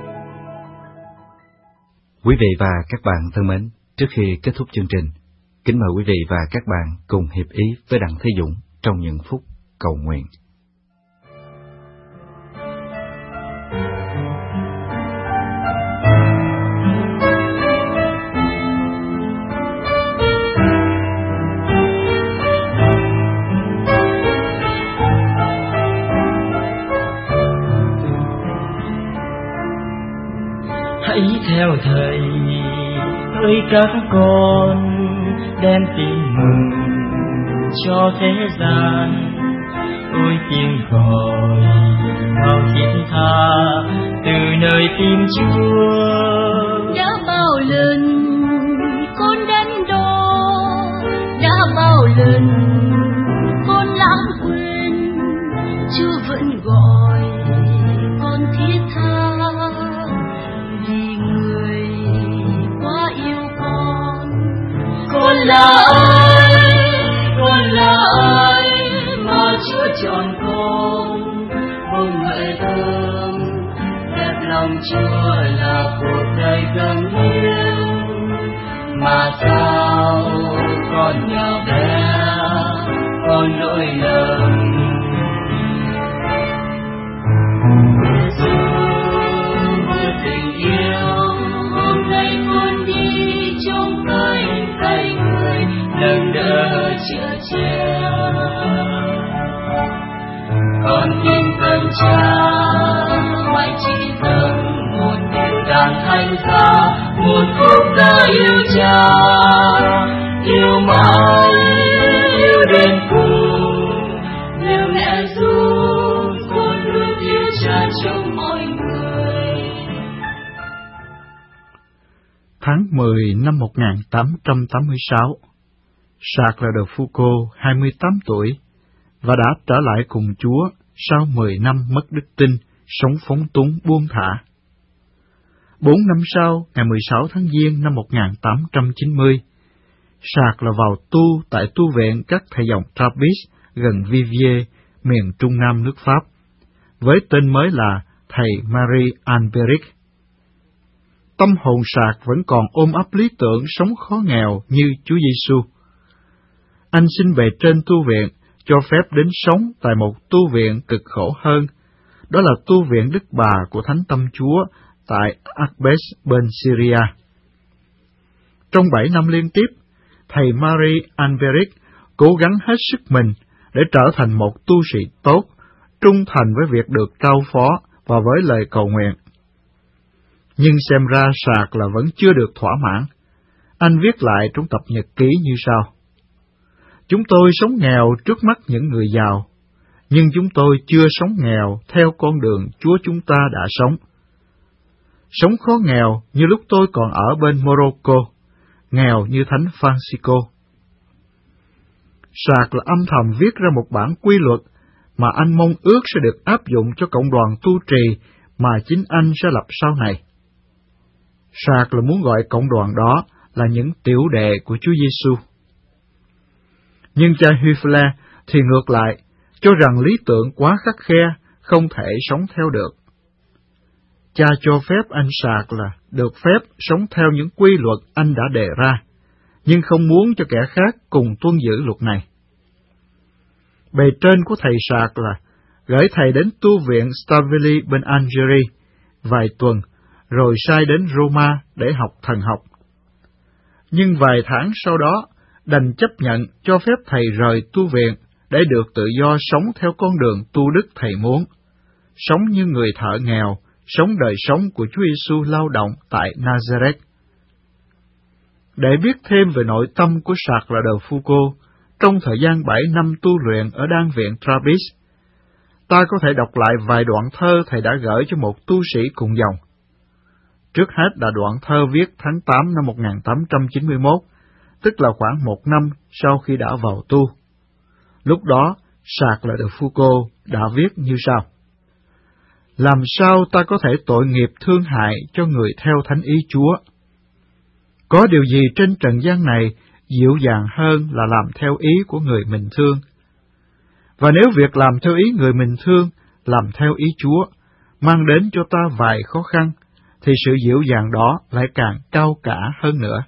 Quý vị và các bạn thân mến, trước khi kết thúc chương trình, kính mời quý vị và các bạn cùng hiệp ý với Đặng Thế Dũng trong những phút cầu nguyện. Hãy theo Thầy ơi các con, đem tin mừng cho thế gian. Ôi tiếng gọi bao thiết tha từ nơi tim Chúa. Đã bao lần con đắn đo, đã bao lần con lãng quên, Chúa vẫn gọi con thiết tha. Vì người quá yêu con là ai mà Chúa chọn con. Bông hỡi thơm đẹp lòng Chúa là cuộc đời gần hiến, mà sao con nhỏ bé con lỗi lầm. Giêsu tình yêu, hôm nay con đi trong cánh người nâng đỡ chữa che. Con tin cần Cha mãi chỉ cần một tiếng đàn thanh ca, một khúc ca yêu Cha, yêu mãi, yêu đến cùng. Như mẹ ru, con luôn yêu Cha trong mọi người. Tháng 10 năm 1886, Charles de Foucault, 28 tuổi, và đã trở lại cùng Chúa sau 10 năm mất đức tin, sống phóng túng buông thả. 4 năm sau, ngày 16 tháng Giêng năm 1890, Charles vào tu tại tu viện các thầy dòng Trappist gần Viviers, miền Trung Nam nước Pháp, với tên mới là thầy Marie Alberic. Tâm hồn Sạc vẫn còn ôm ấp lý tưởng sống khó nghèo như Chúa Giêsu. Anh xin bề trên tu viện cho phép đến sống tại một tu viện cực khổ hơn, đó là tu viện Đức Bà của Thánh Tâm Chúa tại Akbes bên Syria. Trong 7 năm liên tiếp, thầy Marie Alberic cố gắng hết sức mình để trở thành một tu sĩ tốt, trung thành với việc được trao phó và với lời cầu nguyện. Nhưng xem ra Sạc là vẫn chưa được thỏa mãn. Anh viết lại trong tập nhật ký như sau: Chúng tôi sống nghèo trước mắt những người giàu, nhưng chúng tôi chưa sống nghèo theo con đường Chúa chúng ta đã sống. Sống khó nghèo như lúc tôi còn ở bên Morocco, nghèo như Thánh Francisco. Sạc là âm thầm viết ra một bản quy luật mà anh mong ước sẽ được áp dụng cho cộng đoàn tu trì mà chính anh sẽ lập sau này. Sạc là muốn gọi cộng đoàn đó là những tiểu đệ của Chúa Giêsu. Nhưng cha Huffler thì ngược lại, cho rằng lý tưởng quá khắt khe, không thể sống theo được. Cha cho phép anh Sạc là được phép sống theo những quy luật anh đã đề ra, nhưng không muốn cho kẻ khác cùng tuân giữ luật này. Bề trên của thầy Sạc là gửi thầy đến tu viện Stavelli bên Algeria vài tuần, rồi sai đến Roma để học thần học. Nhưng vài tháng sau đó, đành chấp nhận cho phép thầy rời tu viện để được tự do sống theo con đường tu đức thầy muốn, sống như người thợ nghèo, sống đời sống của Chúa Giêsu lao động tại Nazareth. Để biết thêm về nội tâm của Sạc là de Foucauld trong thời gian 7 năm tu luyện ở Đan viện Trappist, ta có thể đọc lại vài đoạn thơ thầy đã gửi cho một tu sĩ cùng dòng. Trước hết là đoạn thơ viết tháng 8 năm 1891, tức là khoảng 1 năm sau khi đã vào tu. Lúc đó, Sạc là de Foucauld đã viết như sau: Làm sao ta có thể tội nghiệp thương hại cho người theo thánh ý Chúa? Có điều gì trên trần gian này dịu dàng hơn là làm theo ý của người mình thương? Và nếu việc làm theo ý người mình thương, làm theo ý Chúa, mang đến cho ta vài khó khăn, thì sự dịu dàng đó lại càng cao cả hơn nữa.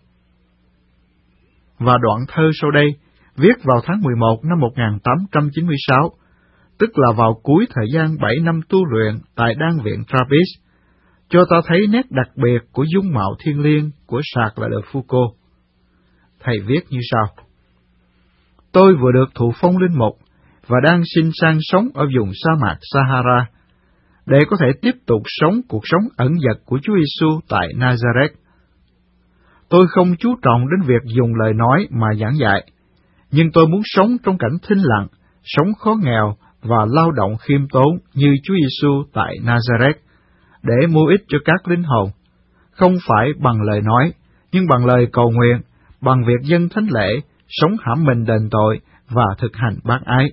Và đoạn thơ sau đây, viết vào tháng 11 năm 1896, tức là vào cuối thời gian 7 năm tu luyện tại Đan viện Trappist, cho ta thấy nét đặc biệt của dung mạo thiêng liêng của Sạc là de Foucauld. Thầy viết như sau: Tôi vừa được thụ phong linh mục và đang xin sang sống ở vùng sa mạc Sahara, để có thể tiếp tục sống cuộc sống ẩn dật của Chúa Giêsu tại Nazareth. Tôi không chú trọng đến việc dùng lời nói mà giảng dạy, nhưng tôi muốn sống trong cảnh thinh lặng, sống khó nghèo và lao động khiêm tốn như Chúa Giêsu tại Nazareth, để mua ích cho các linh hồn, không phải bằng lời nói, nhưng bằng lời cầu nguyện, bằng việc dâng thánh lễ, sống hãm mình đền tội và thực hành bác ái.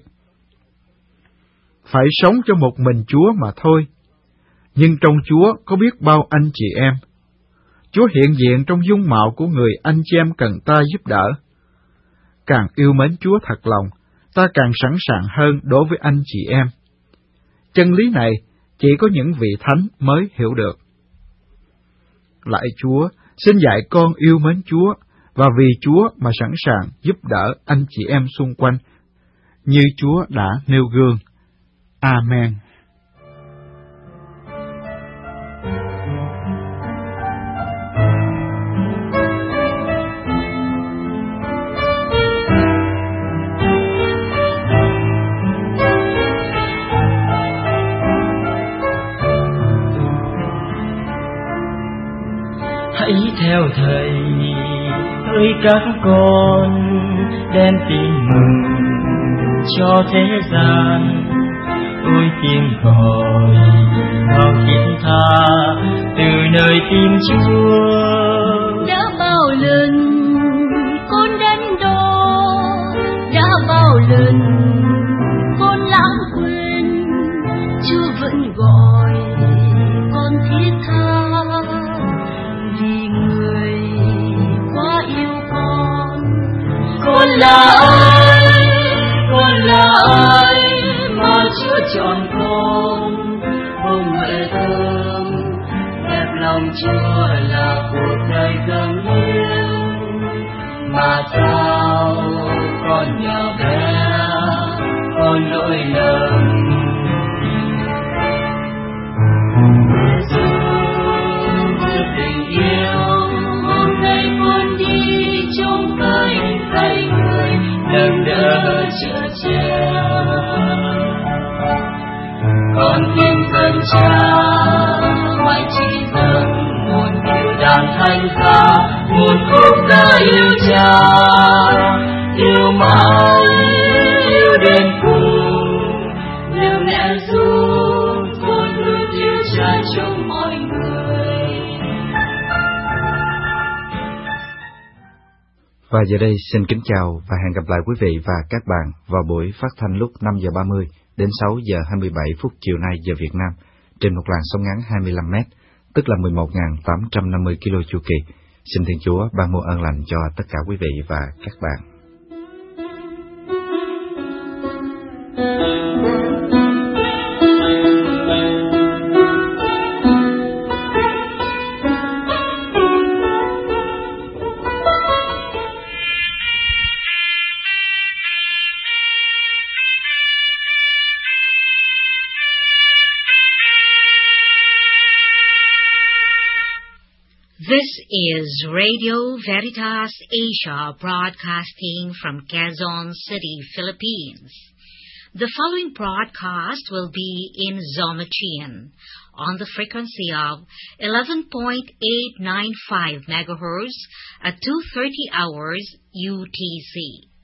Phải sống cho một mình Chúa mà thôi, nhưng trong Chúa có biết bao anh chị em. Chúa hiện diện trong dung mạo của người anh chị em cần ta giúp đỡ. Càng yêu mến Chúa thật lòng, ta càng sẵn sàng hơn đối với anh chị em. Chân lý này chỉ có những vị thánh mới hiểu được. Lạy Chúa, xin dạy con yêu mến Chúa, và vì Chúa mà sẵn sàng giúp đỡ anh chị em xung quanh, như Chúa đã nêu gương. Amen. Hãy theo Thầy, hỡi các con, đem tin mừng cho thế gian. Ôi tiếng gọi bao thiết tha từ nơi tim Chúa. Đã bao lần con đắn đo, đã bao lần con lãng quên, Chúa vẫn gọi con thiết tha, vì người quá yêu con. Con là ai, con là ai mà con nhỏ bé, con lỗi lầm. Giêsu tình yêu, hôm nay con đi trong cánh tay người, nâng đỡ chở che. Con tin dân cha, ngoại chỉ dâng một điều đàn thanh ca, một khúc ca yêu cha, yêu mãi, yêu đến cùng. Điều mẹ ru, con luôn yêu cha trong mọi người. Và giờ đây xin kính chào và hẹn gặp lại quý vị và các bạn vào buổi phát thanh lúc 5 giờ 30 đến 6 giờ 27 phút chiều nay giờ Việt Nam trên một làn sóng ngắn 25m, tức là 11.850 km chu kỳ. Xin Thiên Chúa ban muôn ơn lành cho tất cả quý vị và các bạn. This is Radio Veritas Asia broadcasting from Quezon City, Philippines. The following broadcast will be in Zomachian on the frequency of 11.895 MHz at 2:30 hours UTC.